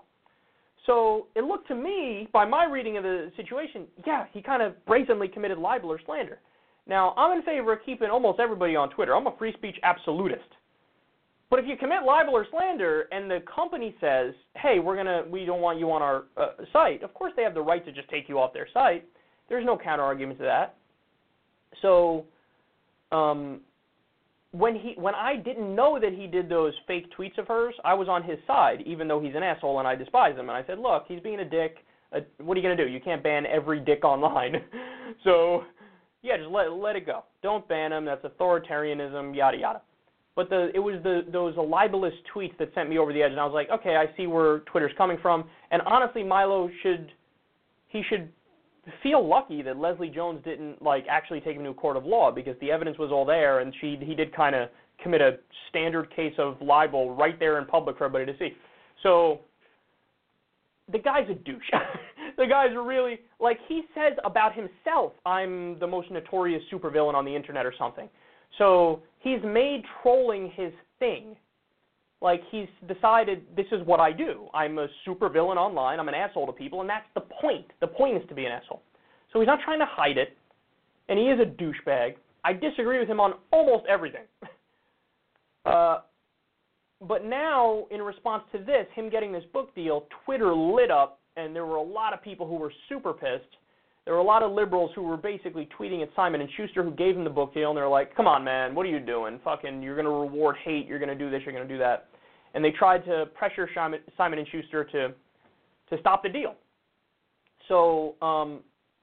C: So it looked to me, by my reading of the situation, yeah, he kind of brazenly committed libel or slander. Now, I'm in favor of keeping almost everybody on Twitter. I'm a free speech absolutist. But if you commit libel or slander and the company says, hey, we're gonna, we don't want you on our uh, site, of course they have the right to just take you off their site. There's no counter-argument to that. So um, when he, when I didn't know that he did those fake tweets of hers, I was on his side, even though he's an asshole and I despise him. And I said, look, he's being a dick. Uh, what are you going to do? You can't ban every dick online. So, yeah, just let, let it go. Don't ban him. That's authoritarianism, yada, yada. But the, it was the, those libelous tweets that sent me over the edge, and I was like, okay, I see where Twitter's coming from. And honestly, Milo should, he should feel lucky that Leslie Jones didn't, like, actually take him to a court of law, because the evidence was all there, and she, he did kind of commit a standard case of libel right there in public for everybody to see. So the guy's a douche. The guy's really, like, he says about himself, I'm the most notorious supervillain on the internet or something. So he's made trolling his thing. Like, he's decided, this is what I do. I'm a supervillain online. I'm an asshole to people, and that's the point. The point is to be an asshole. So he's not trying to hide it, and he is a douchebag. I disagree with him on almost everything. uh, but now, in response to this, him getting this book deal, Twitter lit up, and there were a lot of people who were super pissed. There were a lot of liberals who were basically tweeting at Simon and Schuster, who gave him the book deal, and they're like, come on, man, what are you doing? Fucking, you're going to reward hate, you're going to do this, you're going to do that. And they tried to pressure Simon and Schuster to to stop the deal. So um,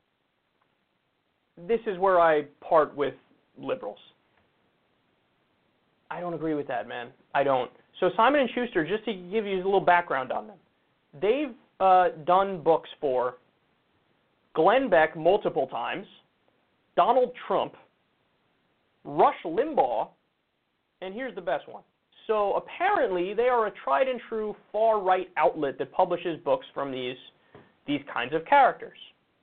C: this is where I part with liberals. I don't agree with that, man. I don't. So Simon and Schuster, just to give you a little background on them, they've uh, done books for Glenn Beck multiple times, Donald Trump, Rush Limbaugh, and here's the best one. So apparently they are a tried and true far-right outlet that publishes books from these these kinds of characters.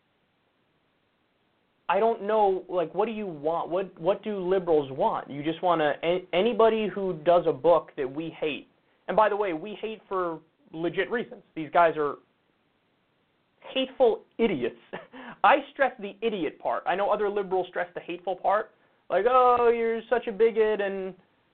C: I don't know, like, what do you want? What what do liberals want? You just want to, anybody who does a book that we hate, and by the way, we hate for legit reasons. These guys are hateful idiots. I stress the idiot part. I know other liberals stress the hateful part, like, oh, you're such a bigot and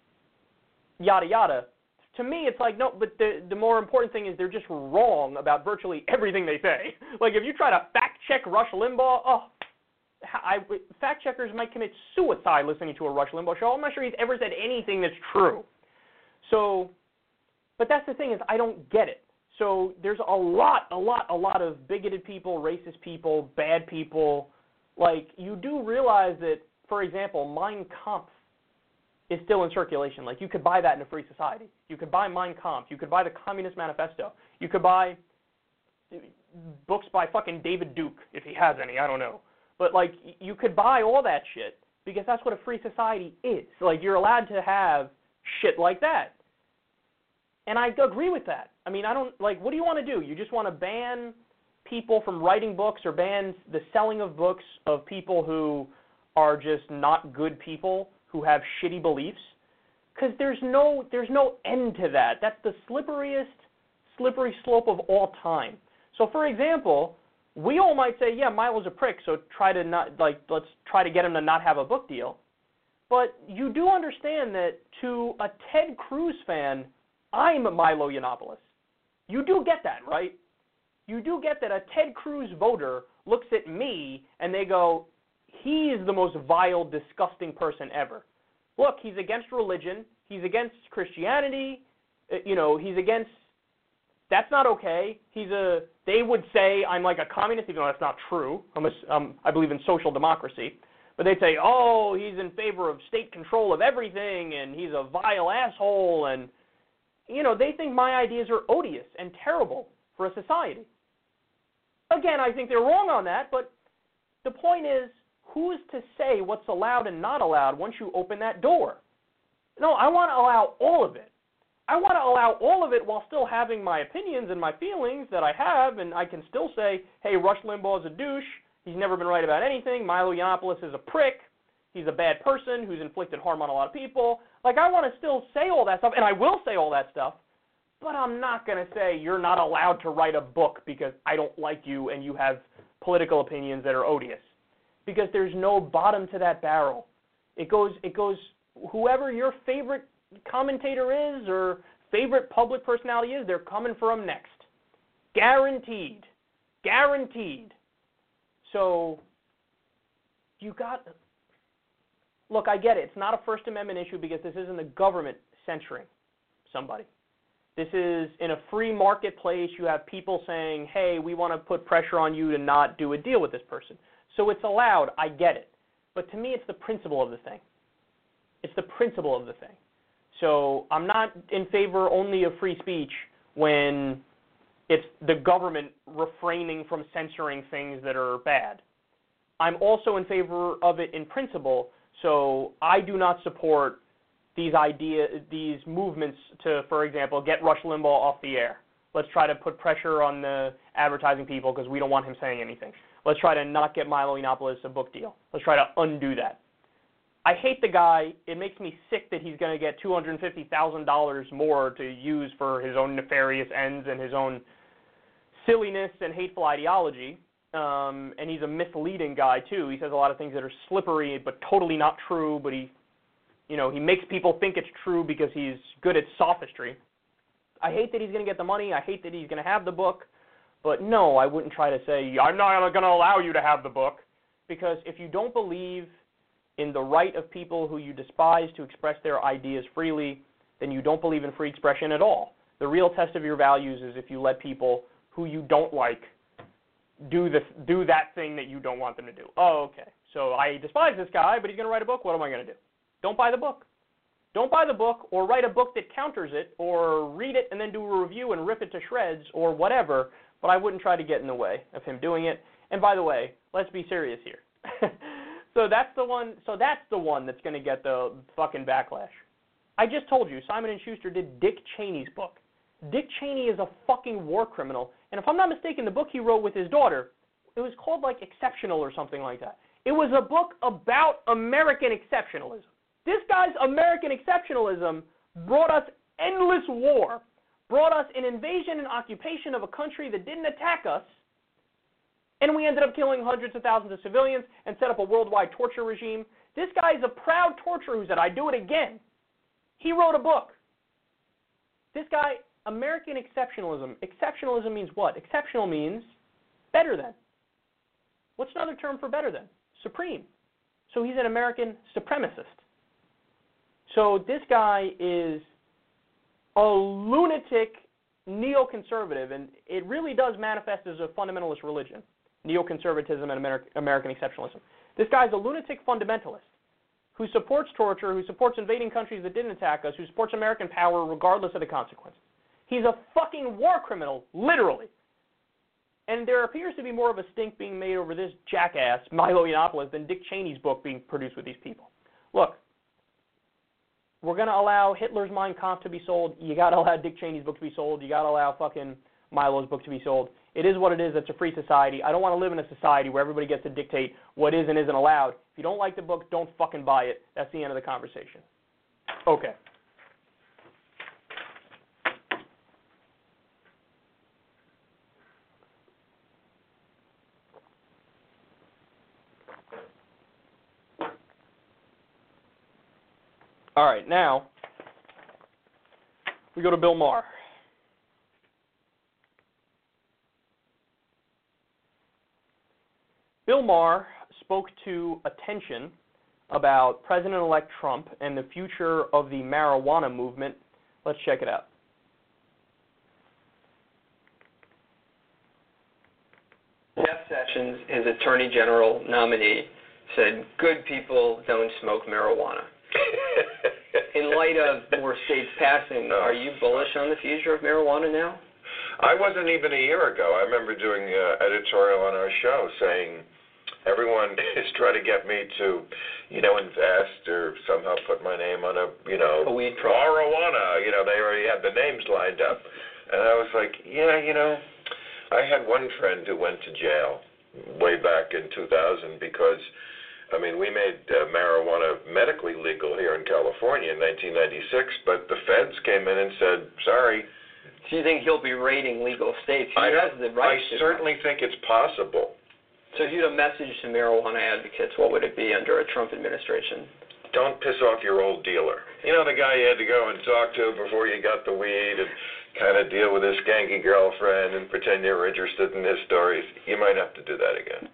C: yada yada. To me, it's like, no, but the the more important thing is they're just wrong about virtually everything they say. Like, if you try to fact check Rush Limbaugh, oh, I, fact checkers might commit suicide listening to a Rush Limbaugh show. I'm not sure he's ever said anything that's true. So, but that's the thing, is I don't get it. So there's a lot, a lot, a lot of bigoted people, racist people, bad people. Like, you do realize that, for example, Mein Kampf is still in circulation. Like, you could buy that in a free society. You could buy Mein Kampf. You could buy the Communist Manifesto. You could buy books by fucking David Duke, if he has any, I don't know. But, like, you could buy all that shit because that's what a free society is. Like, you're allowed to have shit like that. And I agree with that. I mean, I don't, like, what do you want to do? You just want to ban people from writing books or ban the selling of books of people who are just not good people, who have shitty beliefs? Because there's no, there's no end to that. That's the slipperiest, slippery slope of all time. So, for example, we all might say, yeah, Milo's a prick, so try to not, like, let's try to get him to not have a book deal. But you do understand that to a Ted Cruz fan, I'm Milo Yiannopoulos. You do get that, right? You do get that a Ted Cruz voter looks at me and they go, he is the most vile, disgusting person ever. Look, he's against religion. He's against Christianity. You know, he's against, that's not okay. He's a, they would say I'm like a communist, even though that's not true. I'm a, um, I believe in social democracy. But they'd say, oh, he's in favor of state control of everything, and he's a vile asshole, and you know, they think my ideas are odious and terrible for a society. Again, I think they're wrong on that, but the point is, who's to say what's allowed and not allowed once you open that door? No, I want to allow all of it. I want to allow all of it while still having my opinions and my feelings that I have, and I can still say, hey, Rush Limbaugh is a douche. He's never been right about anything. Milo Yiannopoulos is a prick. He's a bad person who's inflicted harm on a lot of people. Like, I want to still say all that stuff, and I will say all that stuff, but I'm not going to say you're not allowed to write a book because I don't like you and you have political opinions that are odious. Because there's no bottom to that barrel. It goes, it goes, whoever your favorite commentator is or favorite public personality is, they're coming for him next. Guaranteed. Guaranteed. So, you got... Look, I get it. It's not a First Amendment issue because this isn't the government censoring somebody. This is in a free marketplace. You have people saying, hey, we want to put pressure on you to not do a deal with this person. So it's allowed. I get it. But to me, it's the principle of the thing. It's the principle of the thing. So I'm not in favor only of free speech when it's the government refraining from censoring things that are bad. I'm also in favor of it in principle, so I do not support these idea, these movements to, for example, get Rush Limbaugh off the air. Let's try to put pressure on the advertising people because we don't want him saying anything. Let's try to not get Milo Yiannopoulos a book deal. Let's try to undo that. I hate the guy. It makes me sick that he's going to get two hundred fifty thousand dollars more to use for his own nefarious ends and his own silliness and hateful ideology. Um, and he's a misleading guy, too. He says a lot of things that are slippery but totally not true, but he, you know, he makes people think it's true because he's good at sophistry. I hate that he's going to get the money. I hate that he's going to have the book. But no, I wouldn't try to say, I'm not going to allow you to have the book. Because if you don't believe in the right of people who you despise to express their ideas freely, then you don't believe in free expression at all. The real test of your values is if you let people who you don't like do the, do that thing that you don't want them to do. Oh, okay. So I despise this guy, but he's going to write a book. What am I going to do? Don't buy the book. Don't buy the book or write a book that counters it or read it and then do a review and rip it to shreds or whatever, but I wouldn't try to get in the way of him doing it. And by the way, let's be serious here. so that's the one so that's the one that's going to get the fucking backlash. I just told you, Simon and Schuster did Dick Cheney's book. Dick Cheney is a fucking war criminal, and if I'm not mistaken, the book he wrote with his daughter, it was called like Exceptional or something like that. It was a book about American exceptionalism. This guy's American exceptionalism brought us endless war, brought us an invasion and occupation of a country that didn't attack us, and we ended up killing hundreds of thousands of civilians and set up a worldwide torture regime. This guy is a proud torturer who said, I do it again. He wrote a book. This guy, American exceptionalism. Exceptionalism means what? Exceptional means better than. What's another term for better than? Supreme. So he's an American supremacist. So this guy is a lunatic neoconservative, and it really does manifest as a fundamentalist religion, neoconservatism and Ameri- American exceptionalism. This guy's a lunatic fundamentalist who supports torture, who supports invading countries that didn't attack us, who supports American power regardless of the consequences. He's a fucking war criminal, literally. And there appears to be more of a stink being made over this jackass, Milo Yiannopoulos, than Dick Cheney's book being produced with these people. Look, we're going to allow Hitler's Mein Kampf to be sold. You got to allow Dick Cheney's book to be sold. You got to allow fucking Milo's book to be sold. It is what it is. It's a free society. I don't want to live in a society where everybody gets to dictate what is and isn't allowed. If you don't like the book, don't fucking buy it. That's the end of the conversation. Okay. All right, now we go to Bill Maher. Bill Maher spoke to attention about President-elect Trump and the future of the marijuana movement. Let's check it out.
F: Jeff Sessions, his Attorney General nominee, said good people don't smoke marijuana. In light of more states passing,
G: no.
F: Are you bullish on the future of marijuana now?
G: I wasn't even a year ago. I remember doing an editorial on our show saying everyone is trying to get me to, you know, invest or somehow put my name on a, you know,
F: a weed trial.
G: marijuana. You know, they already had the names lined up. And I was like, yeah, you know, I had one friend who went to jail way back in two thousand because, I mean, we made uh, marijuana medically legal here in California in nineteen ninety-six, but the feds came in and said, sorry.
F: Do you think he'll be raiding legal states? He
G: I,
F: has the right
G: I
F: to.
G: certainly think it's possible.
F: So if you had a message to marijuana advocates, what would it be under a Trump administration?
G: don't piss off your old dealer. You know, the guy you had to go and talk to before you got the weed and kind of deal with his skanky girlfriend and pretend you were interested in his stories. You might have to do that again.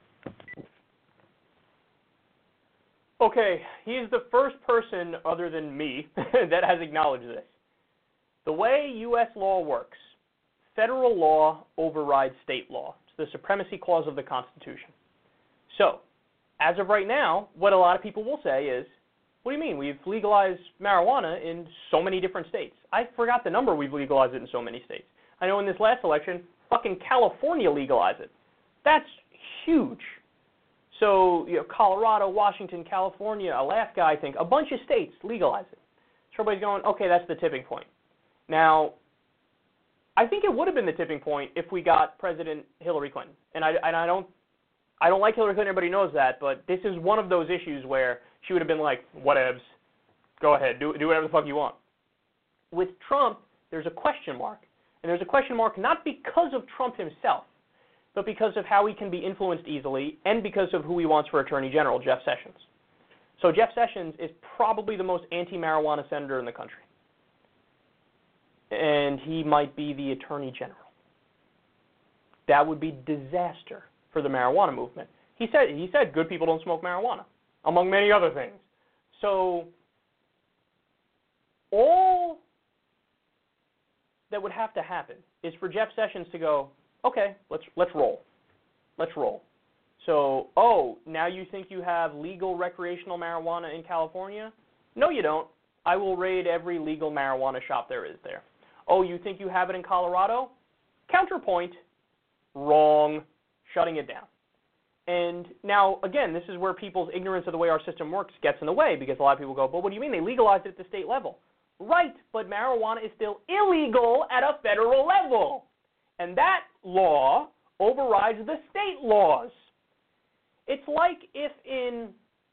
C: Okay, he is the first person other than me that has acknowledged this. The way U S law works, federal law overrides state law. It's the supremacy clause of the Constitution. So, as of right now, what a lot of people will say is, what do you mean? We've legalized marijuana in so many different states. I forgot the number we've legalized it in so many states. I know in this last election, fucking California legalized it. That's huge. So, you know, Colorado, Washington, California, Alaska, I think, a bunch of states legalize it. So everybody's going, okay, that's the tipping point. Now, I think it would have been the tipping point if we got President Hillary Clinton. And I, and I don't I don't like Hillary Clinton, everybody knows that, but this is one of those issues where she would have been like, whatevs, go ahead, do, do whatever the fuck you want. With Trump, there's a question mark. And there's a question mark not because of Trump himself, but because of how he can be influenced easily and because of who he wants for Attorney General, Jeff Sessions. So Jeff Sessions is probably the most anti-marijuana senator in the country. And he might be the Attorney General. That would be disaster for the marijuana movement. He said he said good people don't smoke marijuana, among many other things. So all that would have to happen is for Jeff Sessions to go, okay, let's let's roll. Let's roll. So, oh, now you think you have legal recreational marijuana in California? No, you don't. I will raid every legal marijuana shop there is there. Oh, you think you have it in Colorado? Counterpoint, wrong, shutting it down. And now, again, this is where people's ignorance of the way our system works gets in the way, because a lot of people go, but what do you mean? They legalized it at the state level. Right, but marijuana is still illegal at a federal level. And that law overrides the state laws. It's like if in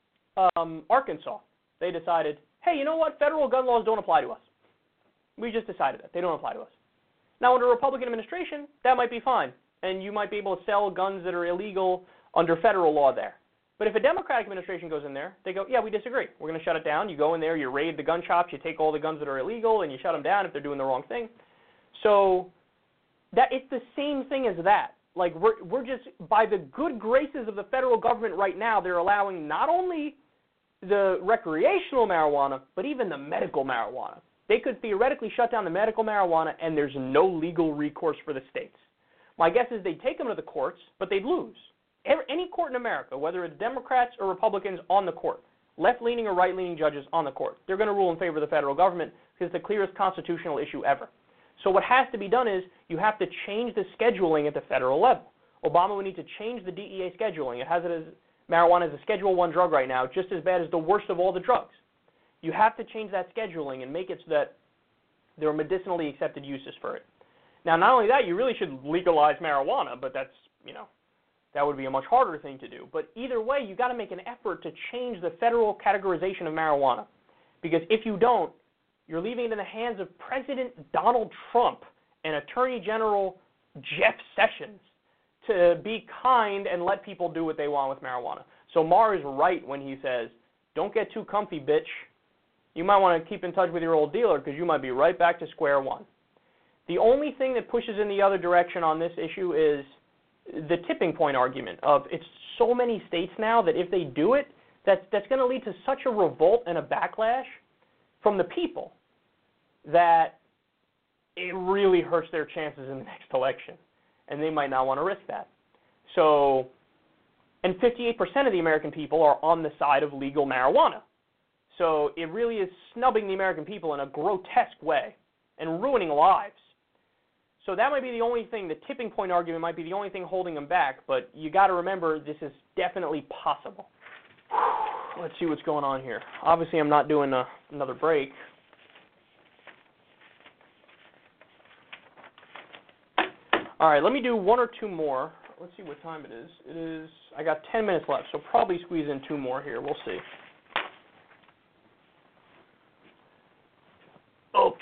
C: um, Arkansas they decided, hey, you know what? Federal gun laws don't apply to us. We just decided that. They don't apply to us. Now, under a Republican administration, that might be fine, and you might be able to sell guns that are illegal under federal law there. But if a Democratic administration goes in there, they go, yeah, we disagree. We're going to shut it down. You go in there, you raid the gun shops, you take all the guns that are illegal, and you shut them down if they're doing the wrong thing. So that it's the same thing as that. Like, we're, we're just, by the good graces of the federal government right now, they're allowing not only the recreational marijuana, but even the medical marijuana. They could theoretically shut down the medical marijuana, and there's no legal recourse for the states. My guess is they'd take them to the courts, but they'd lose. Every, any court in America, whether it's Democrats or Republicans on the court, left-leaning or right-leaning judges on the court, they're going to rule in favor of the federal government because it's the clearest constitutional issue ever. So what has to be done is you have to change the scheduling at the federal level. Obama would need to change the D E A scheduling. It has it as marijuana as a Schedule one drug right now, just as bad as the worst of all the drugs. You have to change that scheduling and make it so that there are medicinally accepted uses for it. Now, not only that, you really should legalize marijuana, but that's, you know, that would be a much harder thing to do. But either way, you've got to make an effort to change the federal categorization of marijuana. Because if you don't, you're leaving it in the hands of President Donald Trump and Attorney General Jeff Sessions to be kind and let people do what they want with marijuana. So Maher is right when he says, don't get too comfy, bitch. You might want to keep in touch with your old dealer because you might be right back to square one. The only thing that pushes in the other direction on this issue is the tipping point argument of it's so many states now that if they do it, that's, that's going to lead to such a revolt and a backlash from the people that it really hurts their chances in the next election, and they might not want to risk that. So, and fifty-eight percent of the American people are on the side of legal marijuana. So it really is snubbing the American people in a grotesque way and ruining lives. So that might be the only thing, the tipping point argument might be the only thing holding them back, but you got to remember this is definitely possible. Let's see what's going on here. Obviously, I'm not doing a, another break. All right, let me do one or two more. Let's see what time it is. It is, I got ten minutes left, so probably squeeze in two more here. We'll see. Okay.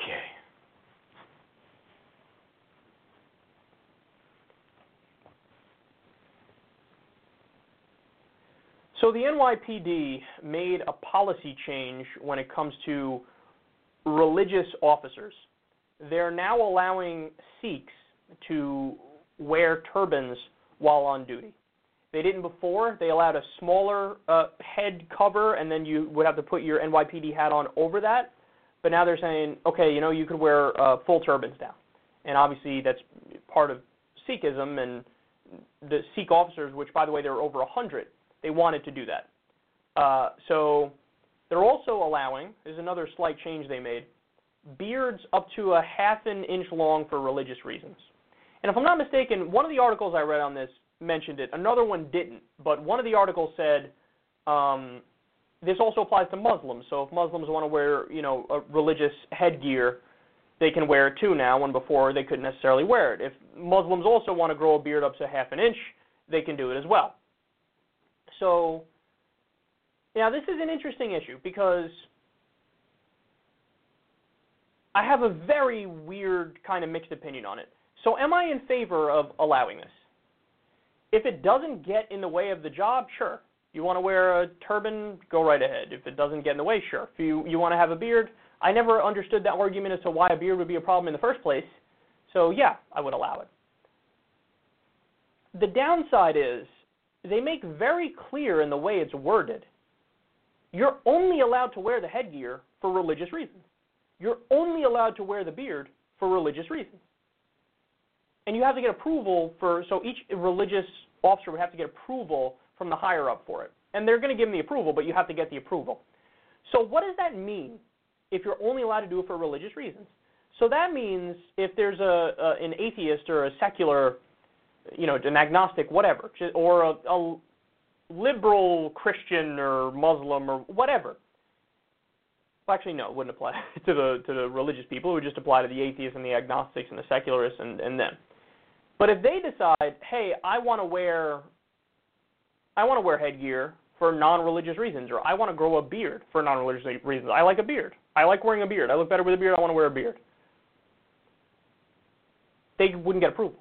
C: So the N Y P D made a policy change when it comes to religious officers. They're now allowing Sikhs to wear turbans while on duty. They didn't before. They allowed a smaller uh, head cover, and then you would have to put your N Y P D hat on over that. But now they're saying, okay, you know, you could wear uh, full turbans now. And obviously that's part of Sikhism, and the Sikh officers, which, by the way, there were over one hundred, they wanted to do that. Uh, so they're also allowing, there's another slight change they made, beards up to a half an inch long for religious reasons. And if I'm not mistaken, one of the articles I read on this mentioned it. Another one didn't. But one of the articles said um, this also applies to Muslims. So if Muslims want to wear, you know, a religious headgear, they can wear it too now, when before they couldn't necessarily wear it. If Muslims also want to grow a beard up to half an inch, they can do it as well. So now this is an interesting issue because I have a very weird kind of mixed opinion on it. So am I in favor of allowing this? If it doesn't get in the way of the job, sure. You want to wear a turban, go right ahead. If it doesn't get in the way, sure. If you, you want to have a beard, I never understood that argument as to why a beard would be a problem in the first place. So yeah, I would allow it. The downside is they make very clear in the way it's worded, you're only allowed to wear the headgear for religious reasons. You're only allowed to wear the beard for religious reasons. And you have to get approval for, so each religious officer would have to get approval from the higher up for it. And they're going to give them the approval, but you have to get the approval. So what does that mean if you're only allowed to do it for religious reasons? So that means if there's a, a an atheist or a secular, you know, an agnostic, whatever, or a, a liberal Christian or Muslim or whatever. Well, actually, no, it wouldn't apply to the to the religious people. It would just apply to the atheists and the agnostics and the secularists and, and them. But if they decide, hey, I want to wear, I want to wear headgear for non-religious reasons, or I want to grow a beard for non-religious reasons. I like a beard. I like wearing a beard. I look better with a beard. I want to wear a beard. They wouldn't get approval.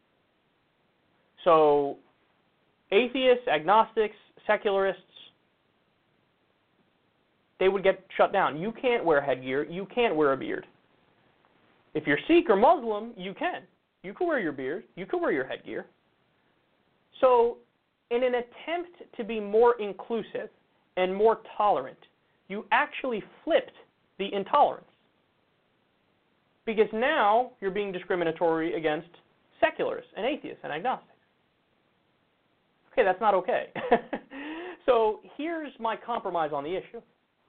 C: So atheists, agnostics, secularists, they would get shut down. You can't wear headgear. You can't wear a beard. If you're Sikh or Muslim, you can. You can wear your beard. You can wear your headgear. So in an attempt to be more inclusive and more tolerant, you actually flipped the intolerance. Because now you're being discriminatory against secularists and atheists and agnostics. Okay, that's not okay. So here's my compromise on the issue.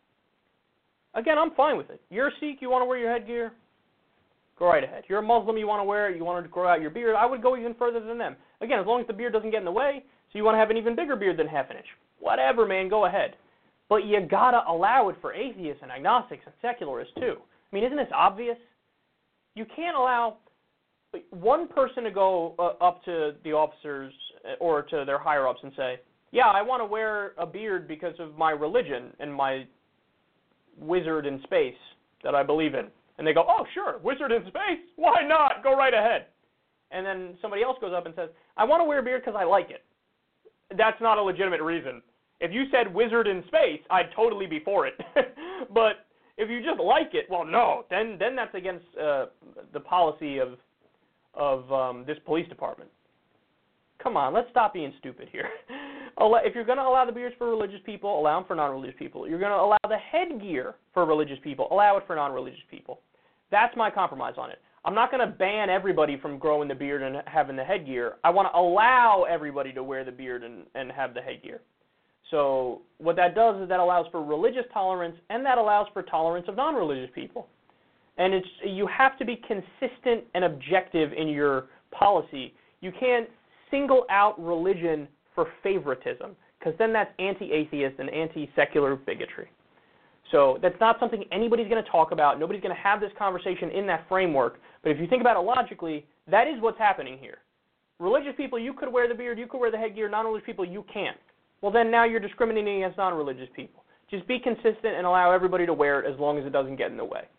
C: Again, I'm fine with it. You're a Sikh, you want to wear your headgear? Go right ahead. You're a Muslim, you want to wear it, you want to grow out your beard, I would go even further than them. Again, as long as the beard doesn't get in the way, so you want to have an even bigger beard than half an inch. Whatever, man, go ahead. But you got to allow it for atheists and agnostics and secularists too. I mean, isn't this obvious? You can't allow one person to go uh, up to the officers or to their higher-ups and say, yeah, I want to wear a beard because of my religion and my wizard in space that I believe in. And they go, oh, sure, wizard in space? Why not? Go right ahead. And then somebody else goes up and says, I want to wear a beard because I like it. That's not a legitimate reason. If you said wizard in space, I'd totally be for it. But if you just like it, well, no, then then that's against uh, the policy of of um, this police department. Come on, let's stop being stupid here. If you're going to allow the beards for religious people, allow them for non-religious people. You're going to allow the headgear for religious people, allow it for non-religious people. That's my compromise on it. I'm not going to ban everybody from growing the beard and having the headgear. I want to allow everybody to wear the beard and, and have the headgear. So what that does is that allows for religious tolerance, and that allows for tolerance of non-religious people. And it's you have to be consistent and objective in your policy. You can't single out religion for favoritism, because then that's anti-atheist and anti-secular bigotry. So that's not something anybody's going to talk about. Nobody's going to have this conversation in that framework. But if you think about it logically, that is what's happening here. Religious people, you could wear the beard, you could wear the headgear. Non-religious people, you can't. Well, then now you're discriminating against non-religious people. Just be consistent and allow everybody to wear it as long as it doesn't get in the way.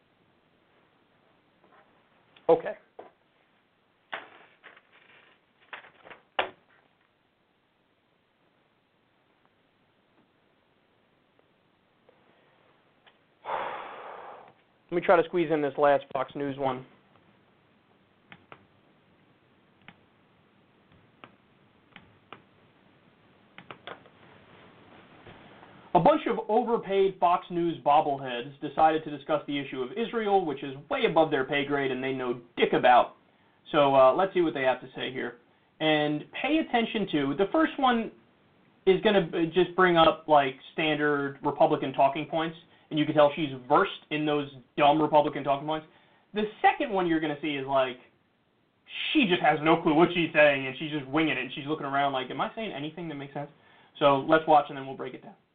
C: Okay. Let me try to squeeze in this last Fox News one. A bunch of overpaid Fox News bobbleheads decided to discuss the issue of Israel, which is way above their pay grade and they know dick about. So uh, let's see what they have to say here. And pay attention to, the first one is going to just bring up like standard Republican talking points, and you can tell she's versed in those dumb Republican talking points. The second one you're going to see is like, she just has no clue what she's saying, and she's just winging it, and she's looking around like, am I saying anything that makes sense? So let's watch, and then we'll break it down.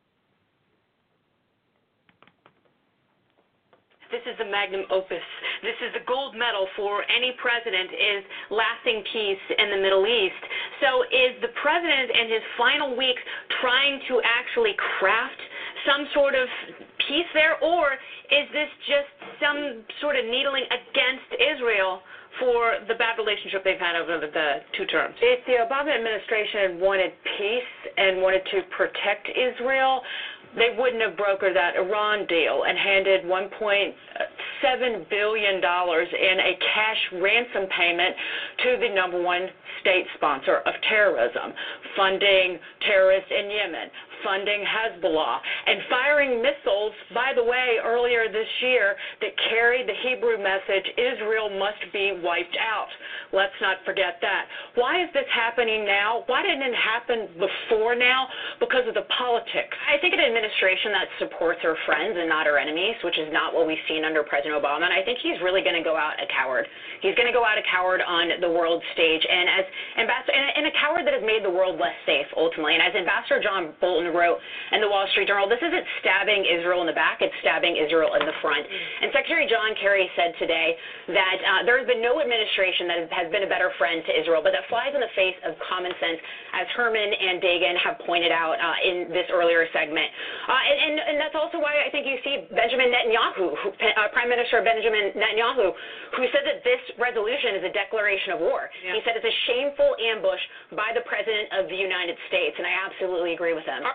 H: This is the magnum opus. This is the gold medal for any president, is lasting peace in the Middle East. So is the president in his final weeks trying to actually craft some sort of peace there, or is this just some sort of needling against Israel for the bad relationship they've had over the two terms? If the Obama administration wanted peace and wanted to protect Israel, they wouldn't have brokered that Iran deal and handed one point seven billion dollars in a cash ransom payment to the number one state sponsor of terrorism, funding terrorists in Yemen, funding Hezbollah, and firing missiles, by the way, earlier this year that carried the Hebrew message, Israel must be wiped out. Let's not forget that. Why is this happening now? Why didn't it happen before now? Because of the politics. I think an administration that supports her friends and not her enemies, which is not what we've seen under President Obama, and I think he's really going to go out a coward. He's going to go out a coward on the world stage, and as ambassador, and, and a coward that has made the world less safe, ultimately. And as Ambassador John Bolton wrote in the Wall Street Journal, this isn't stabbing Israel in the back, it's stabbing Israel in the front. And Secretary John Kerry said today that uh, there has been no administration that has been a better friend to Israel, but that flies in the face of common sense, as Herman and Dagan have pointed out uh, in this earlier segment. Uh, and, and, and that's also why I think you see Benjamin Netanyahu, who, uh, Prime Minister Benjamin Netanyahu, who said that this resolution is a declaration of war. Yeah. He said it's a shameful ambush by the President of the United States, and I absolutely agree with him.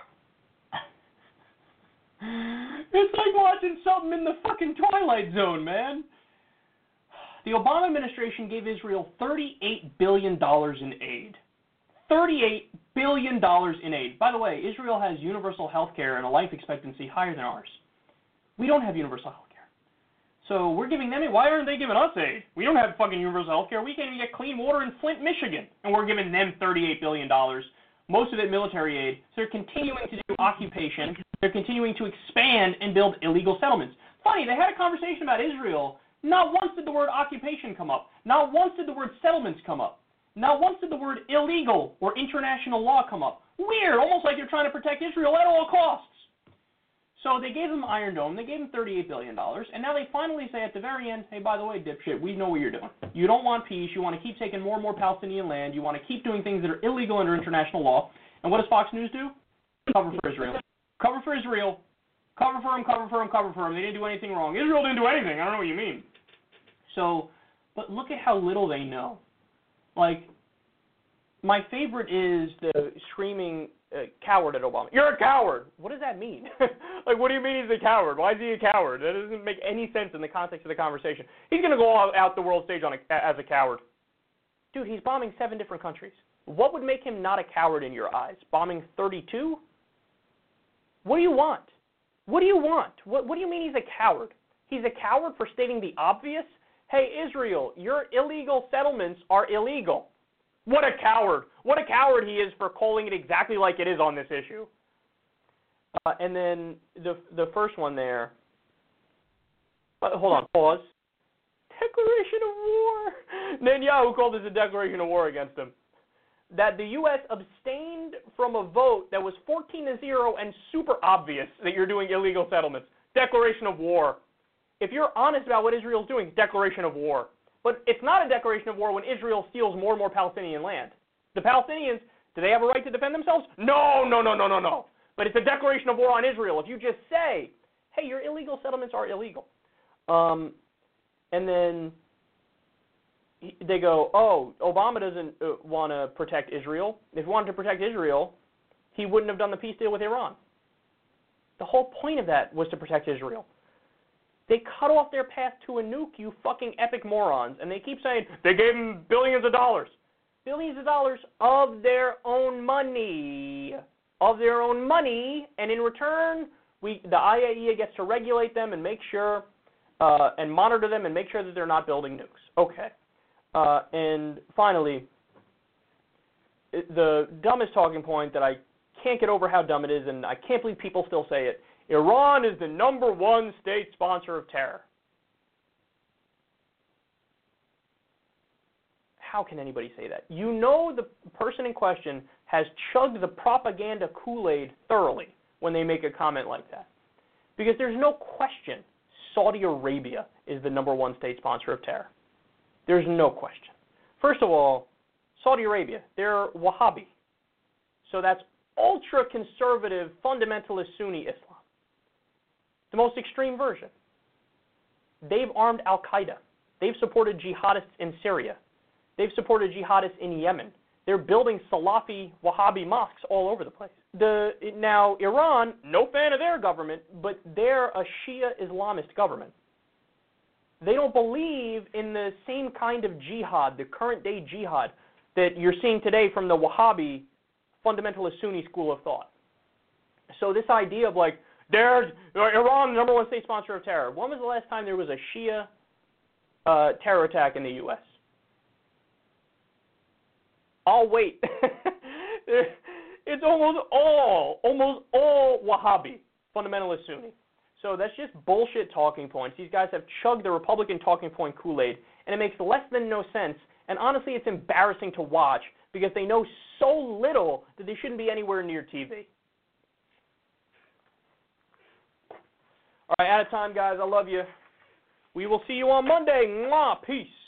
C: It's like watching something in the fucking Twilight Zone, man. The Obama administration gave Israel thirty-eight billion dollars in aid. thirty-eight billion dollars in aid. By the way, Israel has universal health care and a life expectancy higher than ours. We don't have universal health care. So we're giving them aid. Why aren't they giving us aid? We don't have fucking universal health care. We can't even get clean water in Flint, Michigan. And we're giving them thirty-eight billion dollars. Most of it military aid. So they're continuing to do occupation. They're continuing to expand and build illegal settlements. Funny, they had a conversation about Israel. Not once did the word occupation come up. Not once did the word settlements come up. Not once did the word illegal or international law come up. Weird, almost like you're trying to protect Israel at all costs. So they gave them Iron Dome. They gave them thirty-eight billion dollars. And now they finally say at the very end, hey, by the way, dipshit, we know what you're doing. You don't want peace. You want to keep taking more and more Palestinian land. You want to keep doing things that are illegal under international law. And what does Fox News do? Cover for Israel. Cover for Israel. Cover for him, cover for him, cover for him. They didn't do anything wrong. Israel didn't do anything. I don't know what you mean. So, but look at how little they know. Like, my favorite is the screaming uh, coward at Obama. You're a coward! What does that mean? Like, what do you mean he's a coward? Why is he a coward? That doesn't make any sense in the context of the conversation. He's going to go out, out the world stage on a, as a coward. Dude, he's bombing seven different countries. What would make him not a coward in your eyes? Bombing thirty-two? What do you want? What do you want? What, what do you mean he's a coward? He's a coward for stating the obvious? Hey, Israel, your illegal settlements are illegal. What a coward. What a coward he is for calling it exactly like it is on this issue. Uh, and then the the first one there. Uh, hold on, pause. Declaration of war. Netanyahu called this a declaration of war against him. That the U S abstained from a vote that was fourteen to zero and super obvious that you're doing illegal settlements. Declaration of war. If you're honest about what Israel's doing, declaration of war. But it's not a declaration of war when Israel steals more and more Palestinian land. The Palestinians, do they have a right to defend themselves? No, no, no, no, no, no. But it's a declaration of war on Israel. If you just say, hey, your illegal settlements are illegal. Um, and then they go, oh, Obama doesn't uh, want to protect Israel. If he wanted to protect Israel, he wouldn't have done the peace deal with Iran. The whole point of that was to protect Israel. They cut off their path to a nuke, you fucking epic morons. And they keep saying they gave them billions of dollars. Billions of dollars of their own money. Of their own money. And in return, we the I A E A gets to regulate them and make sure, uh, and monitor them and make sure that they're not building nukes. Okay. Uh, and finally, the dumbest talking point that I can't get over how dumb it is, and I can't believe people still say it, Iran is the number one state sponsor of terror. How can anybody say that? You know the person in question has chugged the propaganda Kool-Aid thoroughly when they make a comment like that. Because there's no question Saudi Arabia is the number one state sponsor of terror. There's no question. First of all, Saudi Arabia, they're Wahhabi. So that's ultra-conservative, fundamentalist Sunni Islam. The most extreme version. They've armed Al-Qaeda. They've supported jihadists in Syria. They've supported jihadists in Yemen. They're building Salafi Wahhabi mosques all over the place. The, now, Iran, no fan of their government, but they're a Shia Islamist government. They don't believe in the same kind of jihad, the current-day jihad, that you're seeing today from the Wahhabi fundamentalist Sunni school of thought. So this idea of like, there's Iran, the number one state sponsor of terror. When was the last time there was a Shia uh, terror attack in the U S? I'll wait. It's almost all, almost all Wahhabi, fundamentalist Sunni. So that's just bullshit talking points. These guys have chugged the Republican talking point Kool-Aid, and it makes less than no sense. And honestly, it's embarrassing to watch because they know so little that they shouldn't be anywhere near T V. All right, out of time, guys. I love you. We will see you on Monday. Mwah. Peace.